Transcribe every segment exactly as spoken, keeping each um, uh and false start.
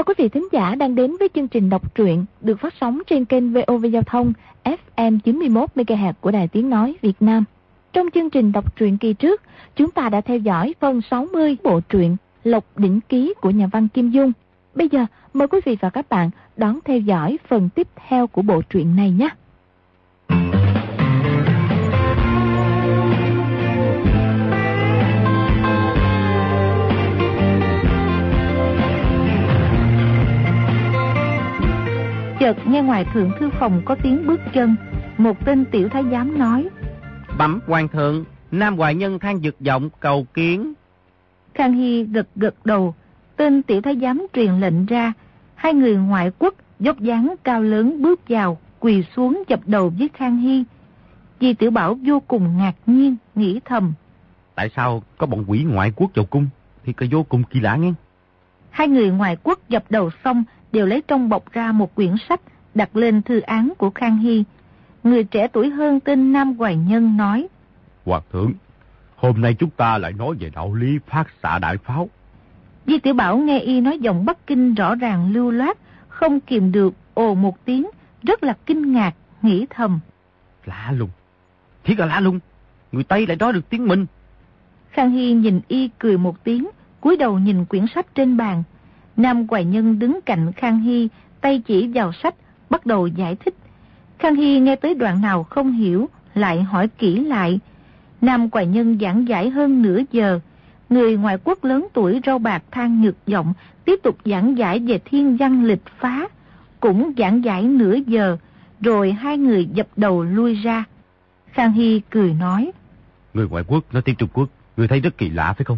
Chào quý vị thính giả đang đến với chương trình đọc truyện được phát sóng trên kênh vê o vê Giao thông ép em chín mươi mốt mê ga héc của Đài Tiếng Nói Việt Nam. Trong chương trình đọc truyện kỳ trước, chúng ta đã theo dõi phần sáu mươi bộ truyện Lộc Đỉnh Ký của nhà văn Kim Dung. Bây giờ mời quý vị và các bạn đón theo dõi phần tiếp theo của bộ truyện này nhé. Chợt nghe ngoài thượng thư phòng có tiếng bước chân. Một tên tiểu thái giám nói: Bẩm hoàng thượng, Nam Hoài Nhân than vực vọng cầu kiến. Khang Hy gật gật đầu. Tên tiểu thái giám truyền lệnh ra. Hai người ngoại quốc dốc dáng cao lớn bước vào, quỳ xuống dập đầu với Khang Hy. Di Tiểu Bảo vô cùng ngạc nhiên, nghĩ thầm: Tại sao có bọn quỷ ngoại quốc vào cung thì có vô cùng kỳ lạ nghe. Hai người ngoại quốc dập đầu xong đều lấy trong bọc ra một quyển sách đặt lên thư án của Khang Hy. Người trẻ tuổi hơn tên Nam Hoài Nhân nói: Hoàng thượng, hôm nay chúng ta lại nói về đạo lý phát xạ đại pháo. Di Tiểu Bảo nghe y nói giọng Bắc Kinh rõ ràng lưu loát, không kìm được ồ một tiếng, rất là kinh ngạc, nghĩ thầm: Lạ lùng, thiệt là lạ lùng, người Tây lại nói được tiếng mình. Khang Hy nhìn y cười một tiếng, cúi đầu nhìn quyển sách trên bàn. Nam Hoài Nhân đứng cạnh Khang Hy, tay chỉ vào sách, bắt đầu giải thích. Khang Hy nghe tới đoạn nào không hiểu, lại hỏi kỹ lại. Nam Hoài Nhân giảng giải hơn nửa giờ. Người ngoại quốc lớn tuổi râu bạc than nhược giọng, tiếp tục giảng giải về thiên văn lịch phá, cũng giảng giải nửa giờ, rồi hai người dập đầu lui ra. Khang Hy cười nói: Người ngoại quốc nói tiếng Trung Quốc, người thấy rất kỳ lạ phải không?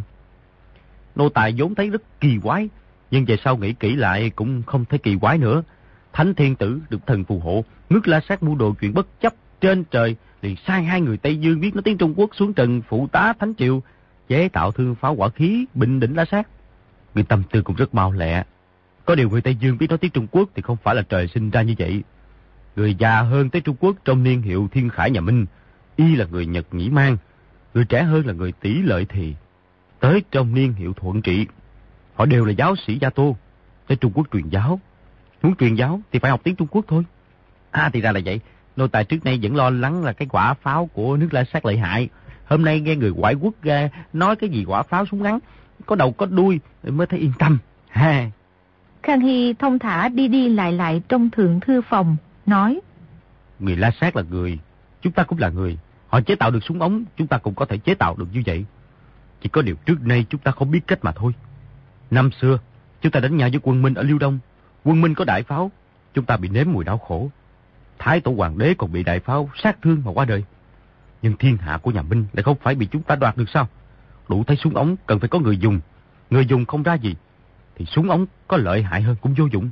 Nô tài vốn thấy rất kỳ quái, nhưng về sau nghĩ kỹ lại cũng không thấy kỳ quái nữa. Thánh thiên tử được thần phù hộ, ngước La Sát mưu đồ chuyện bất chấp trên trời, liền sai hai người Tây Dương biết nói tiếng Trung Quốc xuống trần phụ tá thánh triều, chế tạo thương pháo hỏa khí bình định La Sát. Người tâm tư cũng rất mau lẹ. Có điều người Tây Dương biết nói tiếng Trung Quốc thì không phải là trời sinh ra như vậy. Người già hơn tới Trung Quốc trong niên hiệu Thiên Khải nhà Minh, y là người Nhật Nhĩ Mang. Người trẻ hơn là người Tỷ Lợi Thì, tới trong niên hiệu Thuận Trị. Họ đều là giáo sĩ Gia Tô, tới Trung Quốc truyền giáo. Muốn truyền giáo thì phải học tiếng Trung Quốc thôi. À thì ra là vậy. Nô tài trước nay vẫn lo lắng là cái quả pháo của nước La Sát lợi hại. Hôm nay nghe người ngoại quốc ra nói cái gì quả pháo súng ngắn, có đầu có đuôi mới thấy yên tâm. Ha. Khang Hy thông thả đi đi lại lại trong thượng thư phòng, nói: Người La Sát là người, chúng ta cũng là người. Họ chế tạo được súng ống, chúng ta cũng có thể chế tạo được như vậy. Chỉ có điều trước nay chúng ta không biết cách mà thôi. Năm xưa, chúng ta đánh nhau với quân Minh ở Liêu Đông. Quân Minh có đại pháo, chúng ta bị nếm mùi đau khổ. Thái tổ hoàng đế còn bị đại pháo sát thương mà qua đời. Nhưng thiên hạ của nhà Minh lại không phải bị chúng ta đoạt được sao? Đủ thấy súng ống cần phải có người dùng. Người dùng không ra gì, thì súng ống có lợi hại hơn cũng vô dụng.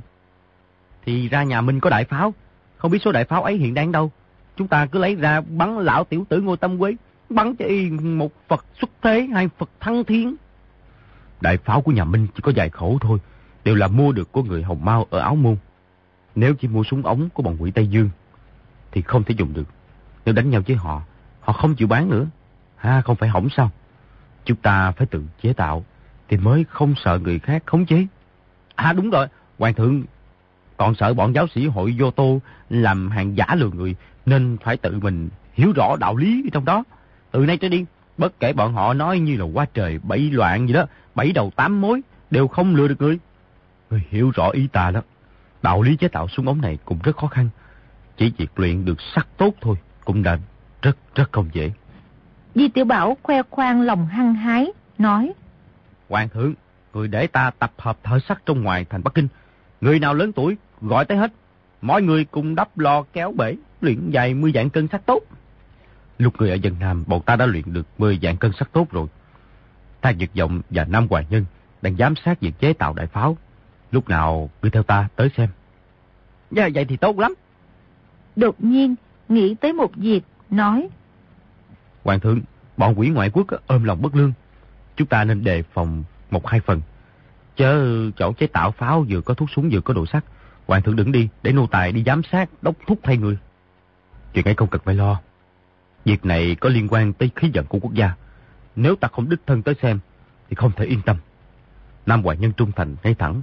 Thì ra nhà Minh có đại pháo, không biết số đại pháo ấy hiện đang đâu. Chúng ta cứ lấy ra bắn lão tiểu tử Ngô Tâm Quế, bắn cho y một Phật xuất thế, hai Phật thăng thiên. Đại pháo của nhà Minh chỉ có vài khẩu thôi, đều là mua được của người Hồng Mao ở Áo Môn. Nếu chỉ mua súng ống của bọn quỷ Tây Dương thì không thể dùng được. Nếu đánh nhau với họ, họ không chịu bán nữa. Ha, không phải hỏng sao? Chúng ta phải tự chế tạo thì mới không sợ người khác khống chế. À đúng rồi, hoàng thượng còn sợ bọn giáo sĩ hội Vô Tô làm hàng giả lừa người, nên phải tự mình hiểu rõ đạo lý trong đó. Từ nay trở đi, bất kể bọn họ nói như là qua trời bảy loạn gì đó, bảy đầu tám mối, đều không lừa được người. Người hiểu rõ ý ta đó. Đạo lý chế tạo súng ống này cũng rất khó khăn. Chỉ việc luyện được sắt tốt thôi cũng đã rất rất không dễ. Di Tiểu Bảo khoe khoang lòng hăng hái, nói: Hoàng thượng, người để ta tập hợp thợ sắt trong ngoài thành Bắc Kinh. Người nào lớn tuổi, gọi tới hết. Mọi người cùng đắp lò kéo bể, luyện vài mươi vạn cân sắt tốt. Lúc người ở Vân Nam, bọn ta đã luyện được mười vạn cân sắt tốt rồi. Than Dực Vọng và Nam Hoài Nhân đang giám sát việc chế tạo đại pháo. Lúc nào cứ theo ta tới xem. Dạ, vậy thì tốt lắm. Đột nhiên nghĩ tới một việc, nói: Hoàng thượng, bọn quỷ ngoại quốc ôm lòng bất lương. Chúng ta nên đề phòng một hai phần. Chớ chỗ chế tạo pháo vừa có thuốc súng vừa có đồ sắt. Hoàng thượng đừng đi, để nô tài đi giám sát, đốc thúc thay người. Chuyện ấy không cần phải lo. Việc này có liên quan tới khí vận của quốc gia. Nếu ta không đích thân tới xem thì không thể yên tâm. Nam Hoài Nhân trung thành ngay thẳng,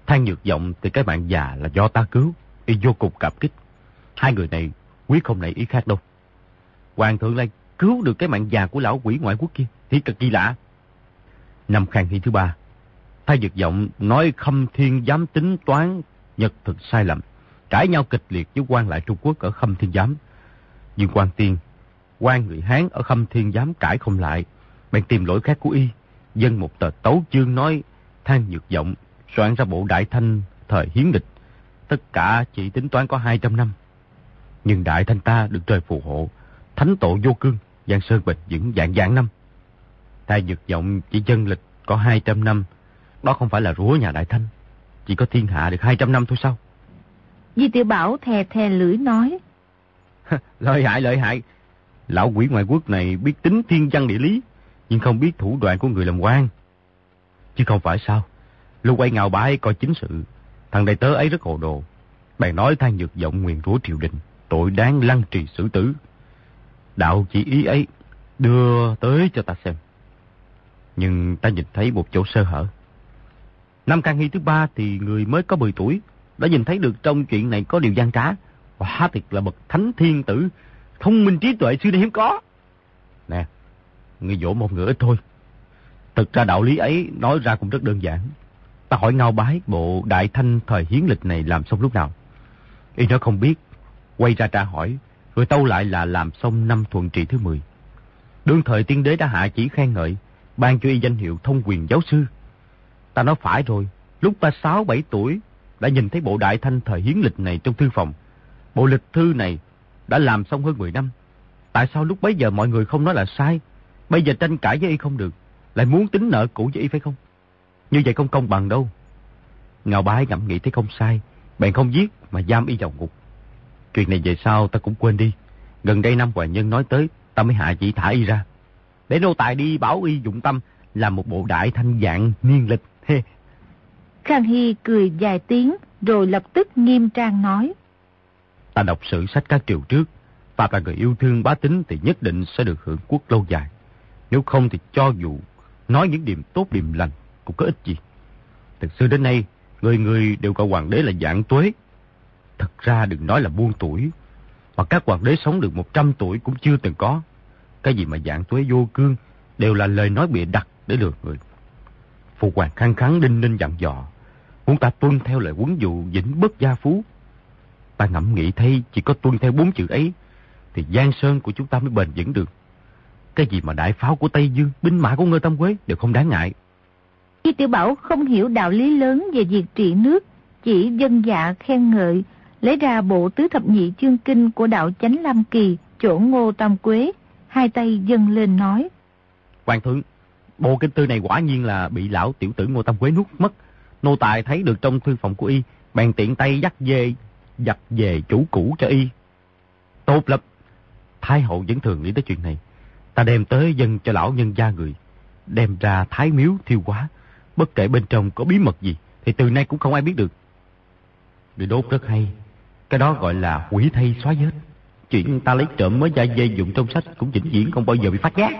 Than Nhược Vọng thì cái mạng già là do ta cứu, y vô cùng cảm kích. Hai người này quyết không nảy ý khác đâu. Hoàng thượng lại cứu được cái mạng già của lão quỷ ngoại quốc kia, thì cực kỳ lạ. Năm Khang Hy thứ ba, Than Nhược Vọng nói Khâm Thiên Giám tính toán nhật thực sai lầm, cãi nhau kịch liệt với quan lại Trung Quốc ở Khâm Thiên Giám. Dương Quang Tiên, quan người Hán ở Khâm Thiên Giám cãi không lại, bèn tìm lỗi khác của y, dâng một tờ tấu chương nói Than Nhược Vọng soạn ra bộ Đại Thanh thời Hiến Lịch, tất cả chỉ tính toán có hai trăm năm. Nhưng Đại Thanh ta được trời phù hộ, thánh tổ vô cương, Giang Sơn bền vững vạn vạn năm. Than Nhược Vọng chỉ dân lịch có hai trăm năm, đó không phải là rủa nhà Đại Thanh, chỉ có thiên hạ được hai trăm năm thôi sao? Di Tiểu Bảo thè thè lưỡi nói. Lợi hại, lợi hại. Lão quỷ ngoại quốc này biết tính thiên văn địa lý, nhưng không biết thủ đoạn của người làm quan. Chứ không phải sao? Lúc ấy Ngao Bái coi chính sự, thằng đầy tớ ấy rất hồ đồ. Bèn nói Than Nhược Vọng nguyền rủa triều đình, tội đáng lăng trì xử tử. Đạo chỉ ý ấy đưa tới cho ta xem. Nhưng ta nhìn thấy một chỗ sơ hở. Năm Khang Hy thứ ba thì người mới có mười tuổi, đã nhìn thấy được trong chuyện này có điều gian trá. Hóa thiệt là bậc thánh thiên tử, thông minh trí tuệ xưa nay hiếm có. Nè, người dỗ một người ít thôi. Thực ra đạo lý ấy nói ra cũng rất đơn giản. Ta hỏi Ngao Bái bộ Đại Thanh thời Hiến Lịch này làm xong lúc nào? Y nói không biết, quay ra tra hỏi, rồi tâu lại là làm xong năm Thuận Trị thứ mười. Đương thời tiên đế đã hạ chỉ khen ngợi, ban cho y danh hiệu thông quyền giáo sư. Ta nói phải rồi, lúc ta sáu bảy tuổi đã nhìn thấy bộ Đại Thanh thời Hiến Lịch này trong thư phòng. Bộ lịch thư này đã làm xong hơn mười năm. Tại sao lúc bấy giờ mọi người không nói là sai? Bây giờ tranh cãi với y không được, lại muốn tính nợ cũ với y phải không? Như vậy không công bằng đâu. Ngao Bái ngẫm nghĩ thấy không sai, bèn không giết mà giam y vào ngục. Chuyện này về sau ta cũng quên đi. Gần đây năm Hoài Nhân nói tới, ta mới hạ chỉ thả y ra, để nô tài đi bảo y dụng tâm làm một bộ Đại Thanh dạng niên lịch. Khang Hy cười vài tiếng rồi lập tức nghiêm trang nói. Ta đọc sử sách các triều trước, phạm là người yêu thương bá tính thì nhất định sẽ được hưởng quốc lâu dài. Nếu không thì cho dù nói những điểm tốt điểm lành cũng có ích gì. Từ xưa đến nay, người người đều gọi hoàng đế là vạn tuế. Thật ra đừng nói là buôn tuổi, mà các hoàng đế sống được một trăm tuổi cũng chưa từng có. Cái gì mà vạn tuế vô cương đều là lời nói bịa đặt để lừa người. Phụ hoàng khăng khăng đinh ninh dặn dò, muốn ta tuân theo lời huấn dụ vĩnh bất gia phú. Ta ngẫm nghĩ thấy chỉ có tuân theo bốn chữ ấy thì Giang Sơn của chúng ta mới bền vững được. Cái gì mà đại pháo của Tây Dương, binh mã của Ngô Tam Quế đều không đáng ngại. Di Tiểu Bảo không hiểu đạo lý lớn về việc trị nước, chỉ dân dạ khen ngợi, lấy ra bộ tứ thập nhị chương kinh của đạo Chánh Lam Kỳ chỗ Ngô Tam Quế, hai tay dâng lên nói. Hoàng thượng, bộ kinh tư này quả nhiên là bị lão tiểu tử Ngô Tam Quế nuốt mất. Nô tài thấy được trong thư phòng của y, bèn tiện tay dắt dê giặt về chủ cũ cho y. Tốt lắm. Thái hậu vẫn thường nghĩ tới chuyện này. Ta đem tới dâng cho lão nhân gia người, đem ra thái miếu thiêu hóa. Bất kể bên trong có bí mật gì thì từ nay cũng không ai biết được. Người đốt rất hay. Cái đó gọi là hủy thay xóa vết. Chuyện ta lấy trộm mới da dê dụng trong sách cũng vĩnh viễn không bao giờ bị phát giác.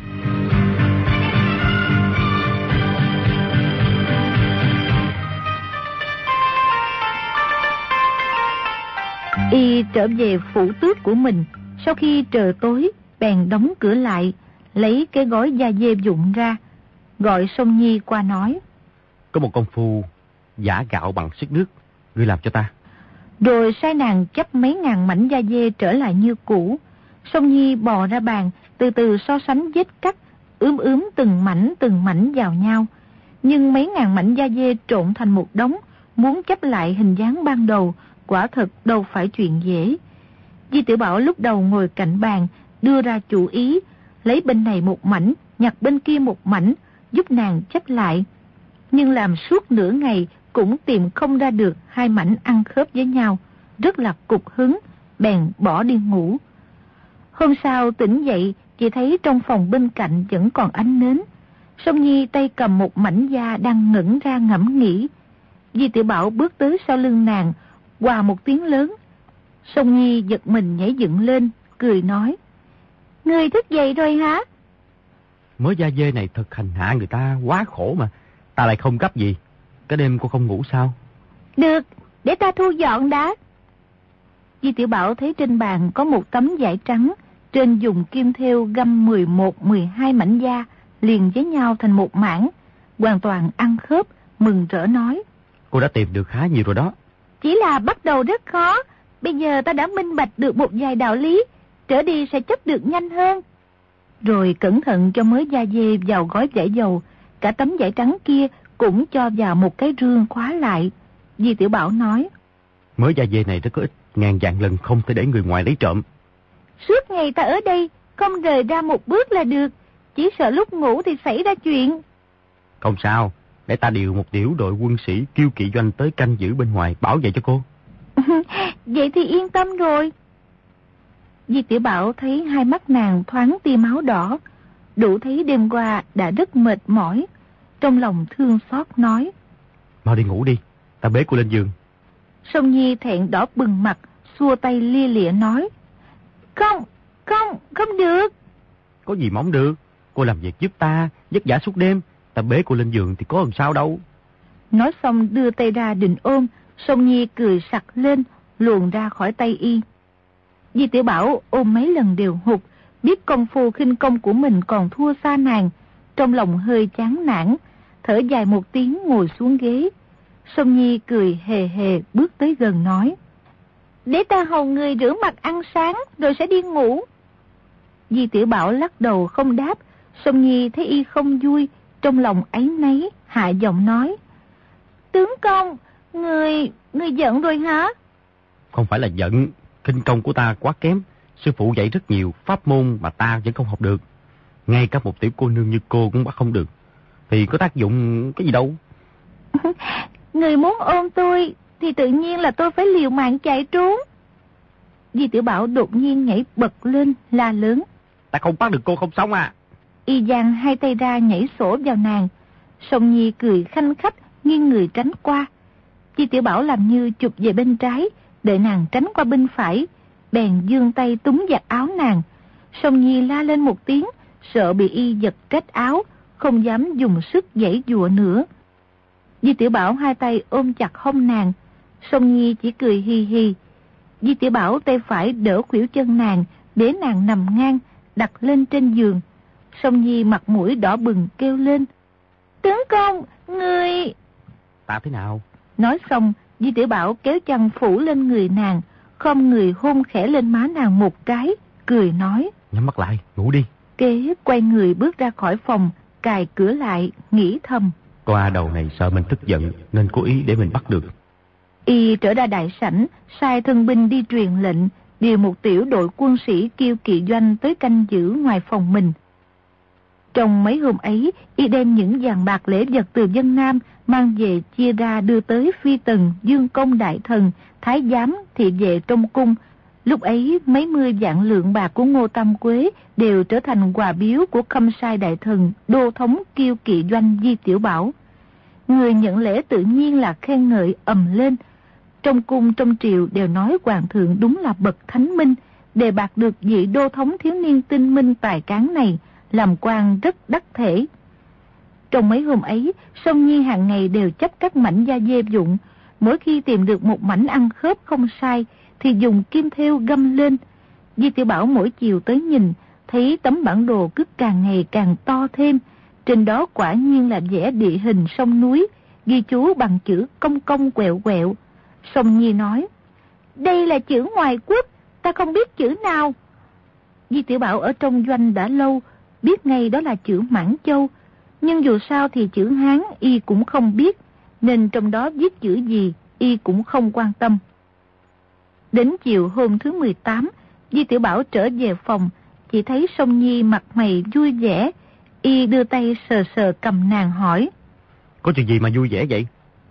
Y trở về phủ tước của mình, sau khi trời tối bèn đóng cửa lại, lấy cái gói da dê dụng ra, gọi Song Nhi qua nói. Có một công phu giả gạo bằng sức nước, ngươi làm cho ta. Rồi sai nàng chấp mấy ngàn mảnh da dê trở lại như cũ. Song Nhi bò ra bàn, từ từ so sánh vết cắt, ướm ướm từng mảnh từng mảnh vào nhau. Nhưng mấy ngàn mảnh da dê trộn thành một đống, muốn chấp lại hình dáng ban đầu, quả thật đâu phải chuyện dễ. Di Tiểu Bảo lúc đầu ngồi cạnh bàn, đưa ra chủ ý, lấy bên này một mảnh, nhặt bên kia một mảnh, giúp nàng chấp lại. Nhưng làm suốt nửa ngày cũng tìm không ra được hai mảnh ăn khớp với nhau, rất là cục hứng, bèn bỏ đi ngủ. Hôm sau tỉnh dậy, chỉ thấy trong phòng bên cạnh vẫn còn ánh nến. Song Nhi tay cầm một mảnh da đang ngẩn ra ngẫm nghĩ. Di Tiểu Bảo bước tới sau lưng nàng, quà một tiếng lớn. Song Nhi giật mình nhảy dựng lên, cười nói. Ngươi thức dậy rồi hả? Mớ da dê này thật hành hạ người ta quá khổ mà. Ta lại không gấp gì. Cái đêm cô không ngủ sao? Được, để ta thu dọn đã. Di Tiểu Bảo thấy trên bàn có một tấm vải trắng, trên dùng kim thêu găm mười một, mười hai mảnh da, liền với nhau thành một mảng, hoàn toàn ăn khớp, mừng rỡ nói. Cô đã tìm được khá nhiều rồi đó. Chỉ là bắt đầu rất khó, bây giờ ta đã minh bạch được một vài đạo lý, trở đi sẽ chấp được nhanh hơn. Rồi cẩn thận cho mớ da dê vào gói vải dầu, cả tấm vải trắng kia cũng cho vào một cái rương khóa lại. Di Tiểu Bảo nói. Mớ da dê này rất có ích, ngàn vạn lần không thể để người ngoài lấy trộm. Suốt ngày ta ở đây, không rời ra một bước là được, chỉ sợ lúc ngủ thì xảy ra chuyện. Không sao, để ta điều một tiểu đội quân sĩ Kiêu Kỵ Doanh tới canh giữ bên ngoài bảo vệ cho cô. Vậy thì yên tâm rồi. Di Tiểu Bảo thấy hai mắt nàng thoáng tia máu đỏ, đủ thấy đêm qua đã rất mệt mỏi, trong lòng thương xót nói. Mau đi ngủ đi, ta bế cô lên giường. Song Nhi thẹn đỏ bừng mặt, xua tay lia lịa nói. Không, không, không được. Có gì mà không được, cô làm việc giúp ta, vất vả suốt đêm, ta bế cô lên giường thì có làm sao đâu. Nói xong đưa tay ra định ôm, Song Nhi cười sặc lên, luồn ra khỏi tay y. Di Tiểu Bảo ôm mấy lần đều hụt, biết công phu khinh công của mình còn thua xa nàng, trong lòng hơi chán nản, thở dài một tiếng ngồi xuống ghế. Song Nhi cười hề hề bước tới gần nói. Để ta hầu người rửa mặt ăn sáng rồi sẽ đi ngủ. Di Tiểu Bảo lắc đầu không đáp. Song Nhi thấy y không vui, trong lòng áy náy, hạ giọng nói. Tướng công, người, người giận rồi hả? Không phải là giận, khinh công của ta quá kém. Sư phụ dạy rất nhiều pháp môn mà ta vẫn không học được. Ngay cả một tiểu cô nương như cô cũng bắt không được, thì có tác dụng cái gì đâu. Người muốn ôm tôi thì tự nhiên là tôi phải liều mạng chạy trốn. Di Tiểu Bảo đột nhiên nhảy bật lên la lớn. Ta không bắt được cô không xong à. Y giang hai tay ra nhảy sổ vào nàng. Song Nhi cười khanh khách nghiêng người tránh qua. Di Tiểu Bảo làm như chụp về bên trái, đợi nàng tránh qua bên phải, bèn giương tay túm giặt áo nàng. Song Nhi la lên một tiếng, sợ bị y giật rách áo, không dám dùng sức giãy giụa nữa. Di Tiểu Bảo hai tay ôm chặt hông nàng, Song Nhi chỉ cười hì hì. Di Tiểu Bảo tay phải đỡ khuỷu chân nàng, để nàng nằm ngang, đặt lên trên giường. Song Nhi mặt mũi đỏ bừng kêu lên. Tướng công, người... Ta thế nào? Nói xong, Di Tiểu Bảo kéo chăn phủ lên người nàng, khom người hôn khẽ lên má nàng một cái, cười nói. Nhắm mắt lại, ngủ đi. Kế quay người bước ra khỏi phòng, cài cửa lại, nghĩ thầm. Toa đầu này sợ mình tức giận, nên cố ý để mình bắt được. Y trở ra đại sảnh, sai thân binh đi truyền lệnh, điều một tiểu đội quân sĩ Kiêu Kỵ Doanh tới canh giữ ngoài phòng mình. Trong mấy hôm ấy, y đem những vàng bạc lễ vật từ dân Nam mang về chia ra đưa tới phi tần, dương công đại thần, thái giám, thị vệ trong cung. Lúc ấy, mấy mươi vạn lượng bạc của Ngô Tam Quế đều trở thành quà biếu của Khâm Sai đại thần, đô thống Kiêu Kỵ Doanh Di Tiểu Bảo. Người nhận lễ tự nhiên là khen ngợi ầm lên. Trong cung trong triều đều nói hoàng thượng đúng là bậc thánh minh, đề bạt được vị đô thống thiếu niên tinh minh tài cán này, làm quan rất đắc thể. Trong mấy hôm ấy, Song Nhi hàng ngày đều chấp các mảnh da dê dụng, mỗi khi tìm được một mảnh ăn khớp không sai, thì dùng kim thêu găm lên. Di Tiểu Bảo mỗi chiều tới nhìn, thấy tấm bản đồ cứ càng ngày càng to thêm, trên đó quả nhiên là vẽ địa hình sông núi, ghi chú bằng chữ cong cong quẹo quẹo. Song Nhi nói, đây là chữ ngoài quốc, ta không biết chữ nào. Di Tiểu Bảo ở trong doanh đã lâu, biết ngay đó là chữ Mãn Châu, nhưng dù sao thì chữ Hán y cũng không biết, nên trong đó viết chữ gì y cũng không quan tâm. Đến chiều hôm thứ mười tám, Di Tiểu Bảo trở về phòng, chỉ thấy Song Nhi mặt mày vui vẻ, y đưa tay sờ sờ cầm nàng hỏi. Có chuyện gì mà vui vẻ vậy?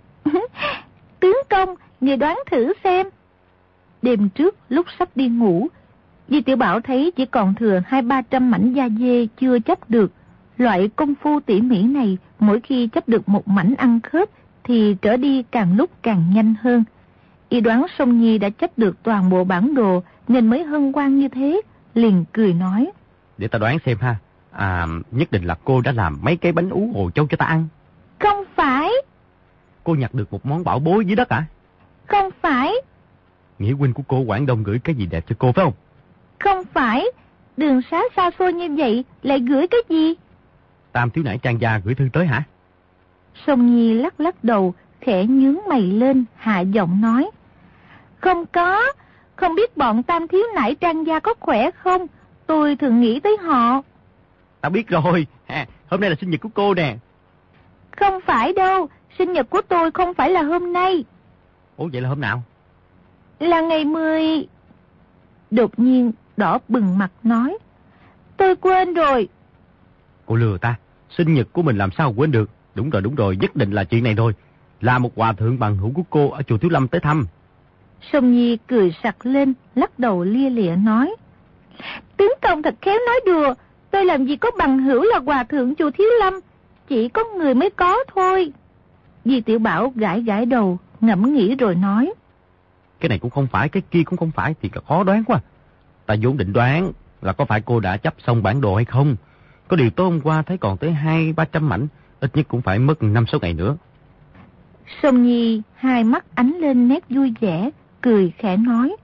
Tướng công, người đoán thử xem. Đêm trước lúc sắp đi ngủ, Di Tiểu Bảo thấy chỉ còn thừa hai ba trăm mảnh da dê chưa chấp được. Loại công phu tỉ mỉ này, mỗi khi chấp được một mảnh ăn khớp thì trở đi càng lúc càng nhanh hơn. Y đoán Song Nhi đã chấp được toàn bộ bản đồ nên mới hân hoan như thế, liền cười nói. Để ta đoán xem ha. À, nhất định là cô đã làm mấy cái bánh ú hồ châu cho ta ăn. Không phải. cô nhặt được một món bảo bối dưới đất à? Không phải. Nghĩa huynh của cô Quảng Đông gửi cái gì đẹp cho cô phải không? Không phải. Đường xá xa xôi như vậy lại gửi cái gì? Tam thiếu nãi Trang gia gửi thư tới hả? Song Nhi lắc lắc đầu, khẽ nhướng mày lên, hạ giọng nói. Không có, không biết bọn Tam thiếu nãi Trang gia có khỏe không? Tôi thường nghĩ tới họ. Ta biết rồi, à, hôm nay là sinh nhật của cô nè. Không phải đâu, sinh nhật của tôi không phải là hôm nay. Ủa vậy là hôm nào? Là ngày mười... Đột nhiên đỏ bừng mặt nói. Tôi quên rồi. Cô lừa ta, sinh nhật của mình làm sao quên được. Đúng rồi, đúng rồi, nhất định là chuyện này rồi. Là một hòa thượng bằng hữu của cô ở chùa Thiếu Lâm tới thăm. Song Nhi cười sặc lên, lắc đầu lia lịa nói. Tướng công thật khéo nói đùa. Tôi làm gì có bằng hữu là hòa thượng chùa Thiếu Lâm. Chỉ có người mới có thôi. Di Tiểu Bảo gãi gãi đầu, ngẫm nghĩ rồi nói. Cái này cũng không phải, cái kia cũng không phải thì khó đoán quá. Ta vốn định đoán là có phải cô đã chấp xong bản đồ hay không. Có điều tối hôm qua thấy còn tới hai ba trăm mảnh, ít nhất cũng phải mất năm sáu ngày nữa. Song Nhi hai mắt ánh lên nét vui vẻ, cười khẽ nói.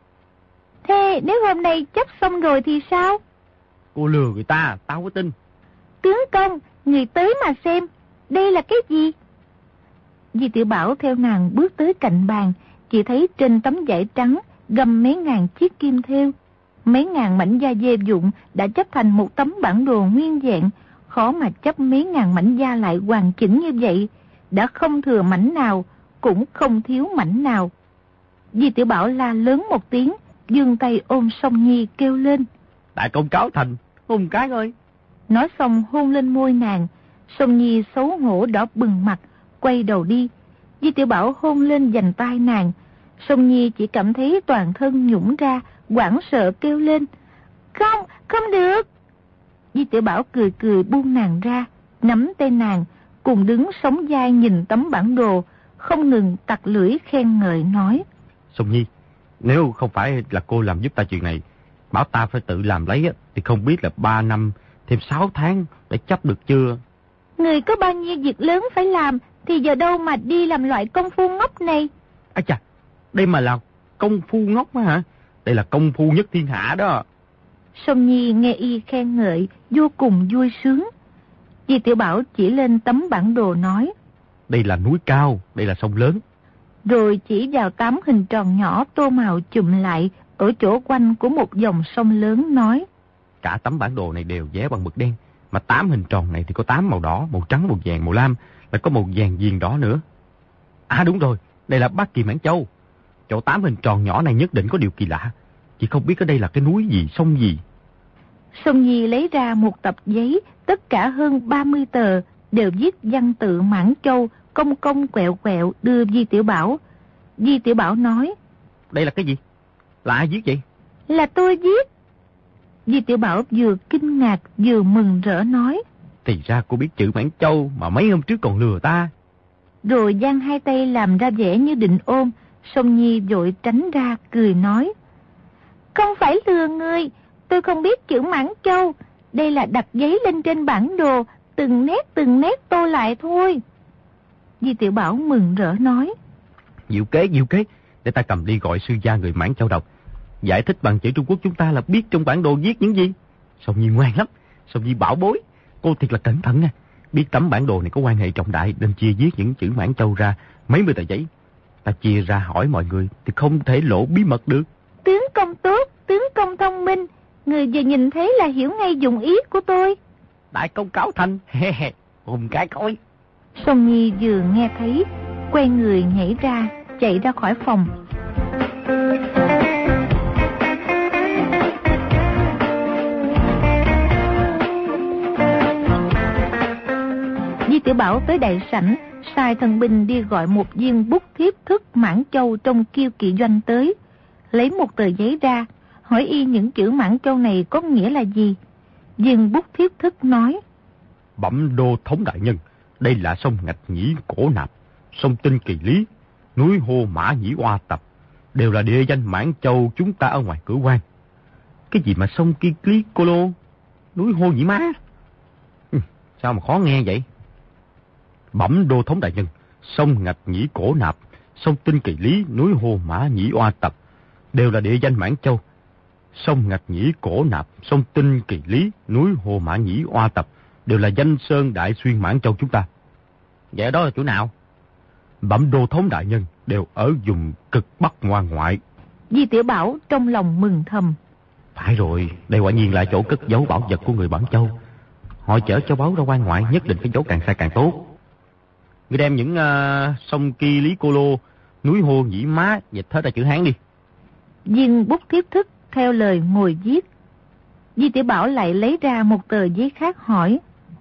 Thế nếu hôm nay chấp xong rồi thì sao? Cô lừa người ta, tao có tin. Tướng công, người tới mà xem, đây là cái gì? Di Tiểu Bảo theo nàng bước tới cạnh bàn, chỉ thấy trên tấm vải trắng găm mấy ngàn chiếc kim thêu. Mấy ngàn mảnh da dê vụn đã chấp thành một tấm bản đồ nguyên vẹn, khó mà chấp mấy ngàn mảnh da lại hoàn chỉnh như vậy, đã không thừa mảnh nào, cũng không thiếu mảnh nào. Di Tiểu Bảo la lớn một tiếng, giương tay ôm Song Nhi kêu lên. Đại công cáo thành, hôn cái ơi. Nói xong hôn lên môi nàng, Song Nhi xấu hổ đỏ bừng mặt, quay đầu đi. Di Tiểu Bảo hôn lên vành tai nàng, Song Nhi chỉ cảm thấy toàn thân nhũn ra, hoảng sợ kêu lên. Không, không được. Di Tiểu Bảo cười cười buông nàng ra, nắm tay nàng, cùng đứng sóng vai nhìn tấm bản đồ, không ngừng tặc lưỡi khen ngợi nói. Song Nhi, nếu không phải là cô làm giúp ta chuyện này, bảo ta phải tự làm lấy á, thì không biết là ba năm thêm sáu tháng để chấp được chưa? Người có bao nhiêu việc lớn phải làm, thì giờ đâu mà đi làm loại công phu ngốc này. À chà, đây mà là công phu ngốc á hả? Đây là công phu nhất thiên hạ đó. Song Nhi nghe y khen ngợi, vô cùng vui sướng. Di Tiểu Bảo chỉ lên tấm bản đồ nói. Đây là núi cao, đây là sông lớn. Rồi chỉ vào tám hình tròn nhỏ tô màu chùm lại ở chỗ quanh của một dòng sông lớn nói. Cả tấm bản đồ này đều vẽ bằng mực đen, mà tám hình tròn này thì có tám màu đỏ, màu trắng, màu vàng, màu lam, lại có màu vàng viền đỏ nữa. À đúng rồi, đây là Bắc Kỳ Mãn Châu. Chỗ tám hình tròn nhỏ này nhất định có điều kỳ lạ, chỉ không biết ở đây là cái núi gì, sông gì. Song Nhi lấy ra một tập giấy, tất cả hơn ba mươi tờ, đều viết văn tự Mãn Châu, công công quẹo quẹo đưa Di Tiểu Bảo. Di Tiểu Bảo nói. Đây là cái gì? Là ai viết vậy? Là tôi viết. Di Tiểu Bảo vừa kinh ngạc vừa mừng rỡ nói. Thì ra cô biết chữ Mãn Châu mà mấy hôm trước còn lừa ta. Rồi giang hai tay làm ra vẻ như định ôm. Song Nhi vội tránh ra cười nói. Không phải lừa ngươi, tôi không biết chữ Mãn Châu. Đây là đặt giấy lên trên bản đồ, từng nét từng nét tô lại thôi. Di Tiểu Bảo mừng rỡ nói. Diệu kế, diệu kế, để ta cầm đi gọi sư gia người Mãn Châu đọc. Giải thích bằng chữ Trung Quốc chúng ta là biết trong bản đồ viết những gì. Song Nhi ngoan lắm, Song Nhi bảo bối. Cô thiệt là cẩn thận nha. Biết tấm bản đồ này có quan hệ trọng đại nên chia viết những chữ Mãn Châu ra mấy mươi tờ giấy. Ta chia ra hỏi mọi người thì không thể lộ bí mật được. Tướng công tốt, tướng công thông minh. Người vừa nhìn thấy là hiểu ngay dụng ý của tôi. Đại công cáo thành, he he, hùng cái coi. Song Nhi vừa nghe thấy, quay người nhảy ra, chạy ra khỏi phòng. Di Tiểu Bảo tới đại sảnh, sai thần binh đi gọi một viên bút thiếp thức Mãn Châu trong Kiêu Kỵ Doanh tới, lấy một tờ giấy ra, hỏi y những chữ Mãn Châu này có nghĩa là gì. Viên bút thiếp thức nói. Bẩm đô thống đại nhân, đây là sông Ngạch Nhĩ Cổ Nạp, sông Tinh Kỳ Lý, núi Hô Mã Nhĩ Oa Tập, đều là địa danh Mãn Châu chúng ta ở ngoài cửa quan. Cái gì mà sông Kỳ Lý Cô Lô, núi Hô Nhĩ Má? Ừ, sao mà khó nghe vậy? Bẩm đô thống đại nhân, sông Ngạch Nhĩ Cổ Nạp, sông Tinh Kỳ Lý, núi Hồ Mã Nhĩ Oa Tập, đều là địa danh Mãn Châu. Sông Ngạch Nhĩ Cổ Nạp, sông Tinh Kỳ Lý, núi Hồ Mã Nhĩ Oa Tập, đều là danh sơn đại xuyên Mãn Châu chúng ta. Vậy đó là chỗ nào? Bẩm đô thống đại nhân, đều ở vùng cực bắc ngoan ngoại. Di Tiểu Bảo trong lòng mừng thầm. Phải rồi, đây quả nhiên là chỗ cất giấu bảo vật của người Bản Châu. Họ chở châu báu ra quan ngoại nhất định phải giấu càng xa càng tốt. Người đem những uh, sông Ki Lý Cô Lô, núi Hồ Nhĩ Má dịch hết ra chữ Hán đi. Viên bút thiếp thức theo lời ngồi viết. Di Tiểu Bảo lại lấy ra một tờ giấy khác hỏi.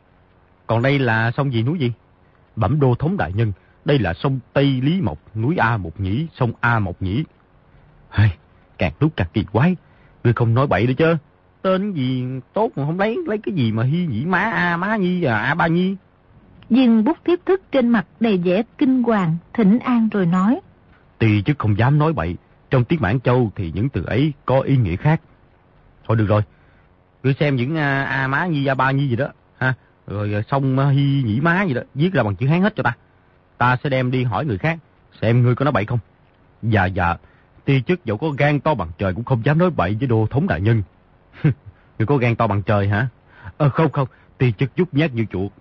Còn đây là sông gì núi gì? Bẩm đô thống đại nhân, đây là sông Tây Lý Mộc, núi A Mộc Nhĩ, sông A Mộc Nhĩ. Hey, càng lúc càng kỳ quái. Ngươi không nói bậy nữa chứ. Tên gì tốt mà không lấy, lấy cái gì mà Hy Nhĩ Má, A Má Nhi và A Ba Nhi. Viên bút thiếp thức trên mặt đầy vẻ kinh hoàng, thỉnh an rồi nói. Tỳ chứ không dám nói bậy, trong tiếng Mãn Châu thì những từ ấy có ý nghĩa khác. Thôi được rồi, ngươi xem những A, A Má Nhi, A Ba Nhi gì đó, ha, rồi sông Hy Nhĩ Má gì đó, viết ra bằng chữ Hán hết cho ta. Ta sẽ đem đi hỏi người khác, xem ngươi có nói bậy không. Dạ dạ, ti chức dẫu có gan to bằng trời cũng không dám nói bậy với đô thống đại nhân. Ngươi có gan to bằng trời hả? Ờ không không, ti chức nhút nhát như chuột.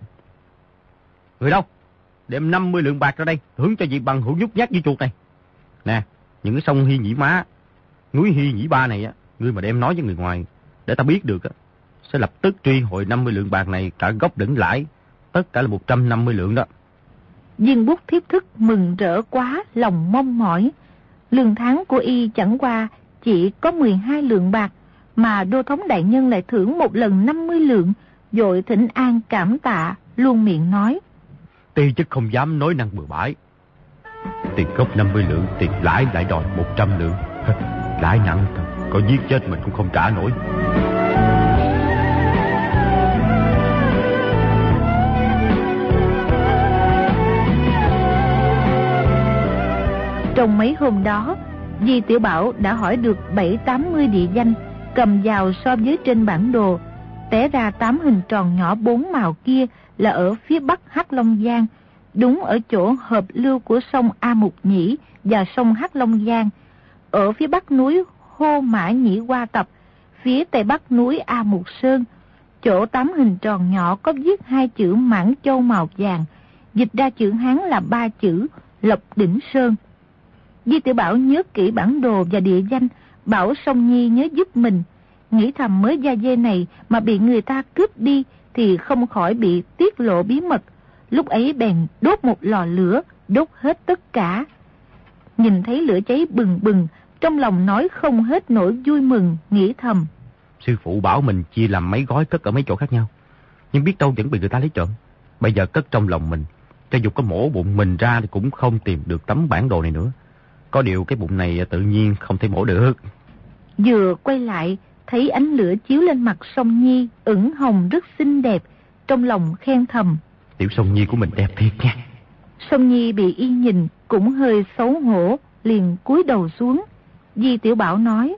Người đâu? Đem năm mươi lượng bạc ra đây, thưởng cho vị bằng hữu nhút nhát như chuột này. Nè, những cái sông Hy Nhĩ Má, núi Hy Nhĩ Ba này á, ngươi mà đem nói với người ngoài để ta biết được á, sẽ lập tức truy hồi năm mươi lượng bạc này cả gốc lẫn lãi, tất cả là một trăm năm mươi lượng đó. Viên bút thiếp thức mừng rỡ quá, lòng mong mỏi. Lương tháng của y chẳng qua chỉ có mười hai lượng bạc, mà đô thống đại nhân lại thưởng một lần năm mươi lượng, vội thỉnh an cảm tạ, luôn miệng nói. Ti chức không dám nói năng bừa bãi. Tiền gốc năm mươi lượng, tiền lãi lại đòi một trăm lượng. Lãi nặng thật, có giết chết mình cũng không trả nổi. Trong mấy hôm đó, Di Tiểu Bảo đã hỏi được bảy tám mươi địa danh, cầm vào so với trên bản đồ. Té ra tám hình tròn nhỏ bốn màu kia là ở phía bắc Hắc Long Giang, đúng ở chỗ hợp lưu của sông A Mục Nhĩ và sông Hắc Long Giang, ở phía bắc núi Hô Mã Nhĩ Oa Tập, phía tây bắc núi A Mục Sơn. Chỗ tám hình tròn nhỏ có viết hai chữ Mãn Châu màu vàng, dịch ra chữ Hán là ba chữ Lộc Đỉnh Sơn. Di Tiểu Bảo nhớ kỹ bản đồ và địa danh, bảo Song Nhi nhớ giúp mình. Nghĩ thầm mới da dê này mà bị người ta cướp đi thì không khỏi bị tiết lộ bí mật. Lúc ấy bèn đốt một lò lửa, đốt hết tất cả. Nhìn thấy lửa cháy bừng bừng, trong lòng nói không hết nỗi vui mừng, nghĩ thầm. Sư phụ bảo mình chia làm mấy gói cất ở mấy chỗ khác nhau, nhưng biết đâu vẫn bị người ta lấy trộm. Bây giờ cất trong lòng mình, cho dù có mổ bụng mình ra thì cũng không tìm được tấm bản đồ này nữa. Có điều cái bụng này tự nhiên không thể mổ được. Vừa quay lại, thấy ánh lửa chiếu lên mặt Song Nhi, ửng hồng rất xinh đẹp, trong lòng khen thầm. Tiểu Song Nhi của mình đẹp thiệt nha. Song Nhi bị y nhìn cũng hơi xấu hổ, liền cúi đầu xuống. Di Tiểu Bảo nói.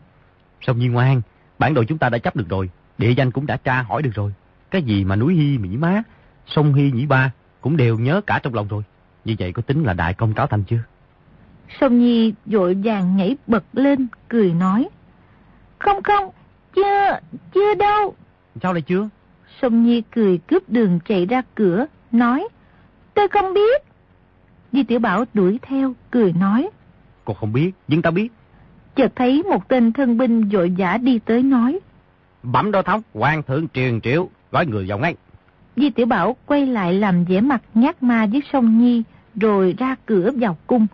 Song Nhi ngoan, bản đồ chúng ta đã chấp được rồi, địa danh cũng đã tra hỏi được rồi. Cái gì mà núi Hy Nhĩ Má, sông Hy Nhĩ Ba cũng đều nhớ cả trong lòng rồi. Như vậy có tính là đại công cáo thành chưa? Song Nhi vội vàng nhảy bật lên, cười nói. Không không, chưa, chưa đâu. Sao lại chưa? Song Nhi cười cướp đường chạy ra cửa, nói. Tôi không biết. Di Tiểu Bảo đuổi theo, cười nói. Cô không biết, nhưng ta biết. Chợt thấy một tên thân binh vội vã đi tới nói. Bẩm đô thống, hoàng thượng truyền triệu, gói người vào ngay. Di Tiểu Bảo quay lại làm vẻ mặt nhát ma với Song Nhi, rồi ra cửa vào cung.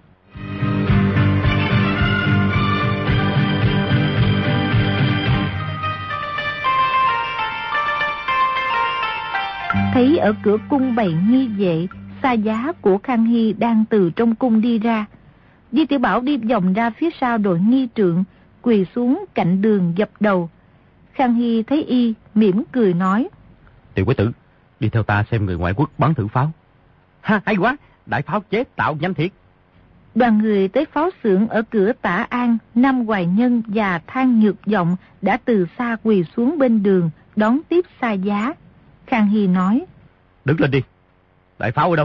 Thấy ở cửa cung bày nghi vệ, xa giá của Khang Hy đang từ trong cung đi ra. Di Tiểu Bảo đi vòng ra phía sau đội nghi trượng, quỳ xuống cạnh đường dập đầu. Khang Hy thấy y, mỉm cười nói. Tiểu quái tử, đi theo ta xem người ngoại quốc bắn thử pháo. Ha, hay quá, đại pháo chế tạo nhanh thiệt. Đoàn người tới pháo xưởng ở cửa Tả An, Nam Hoài Nhân và Thang Nhược Vọng đã từ xa quỳ xuống bên đường, đón tiếp xa giá. Khang Hy nói. Đứng lên đi, đại pháo ở đâu?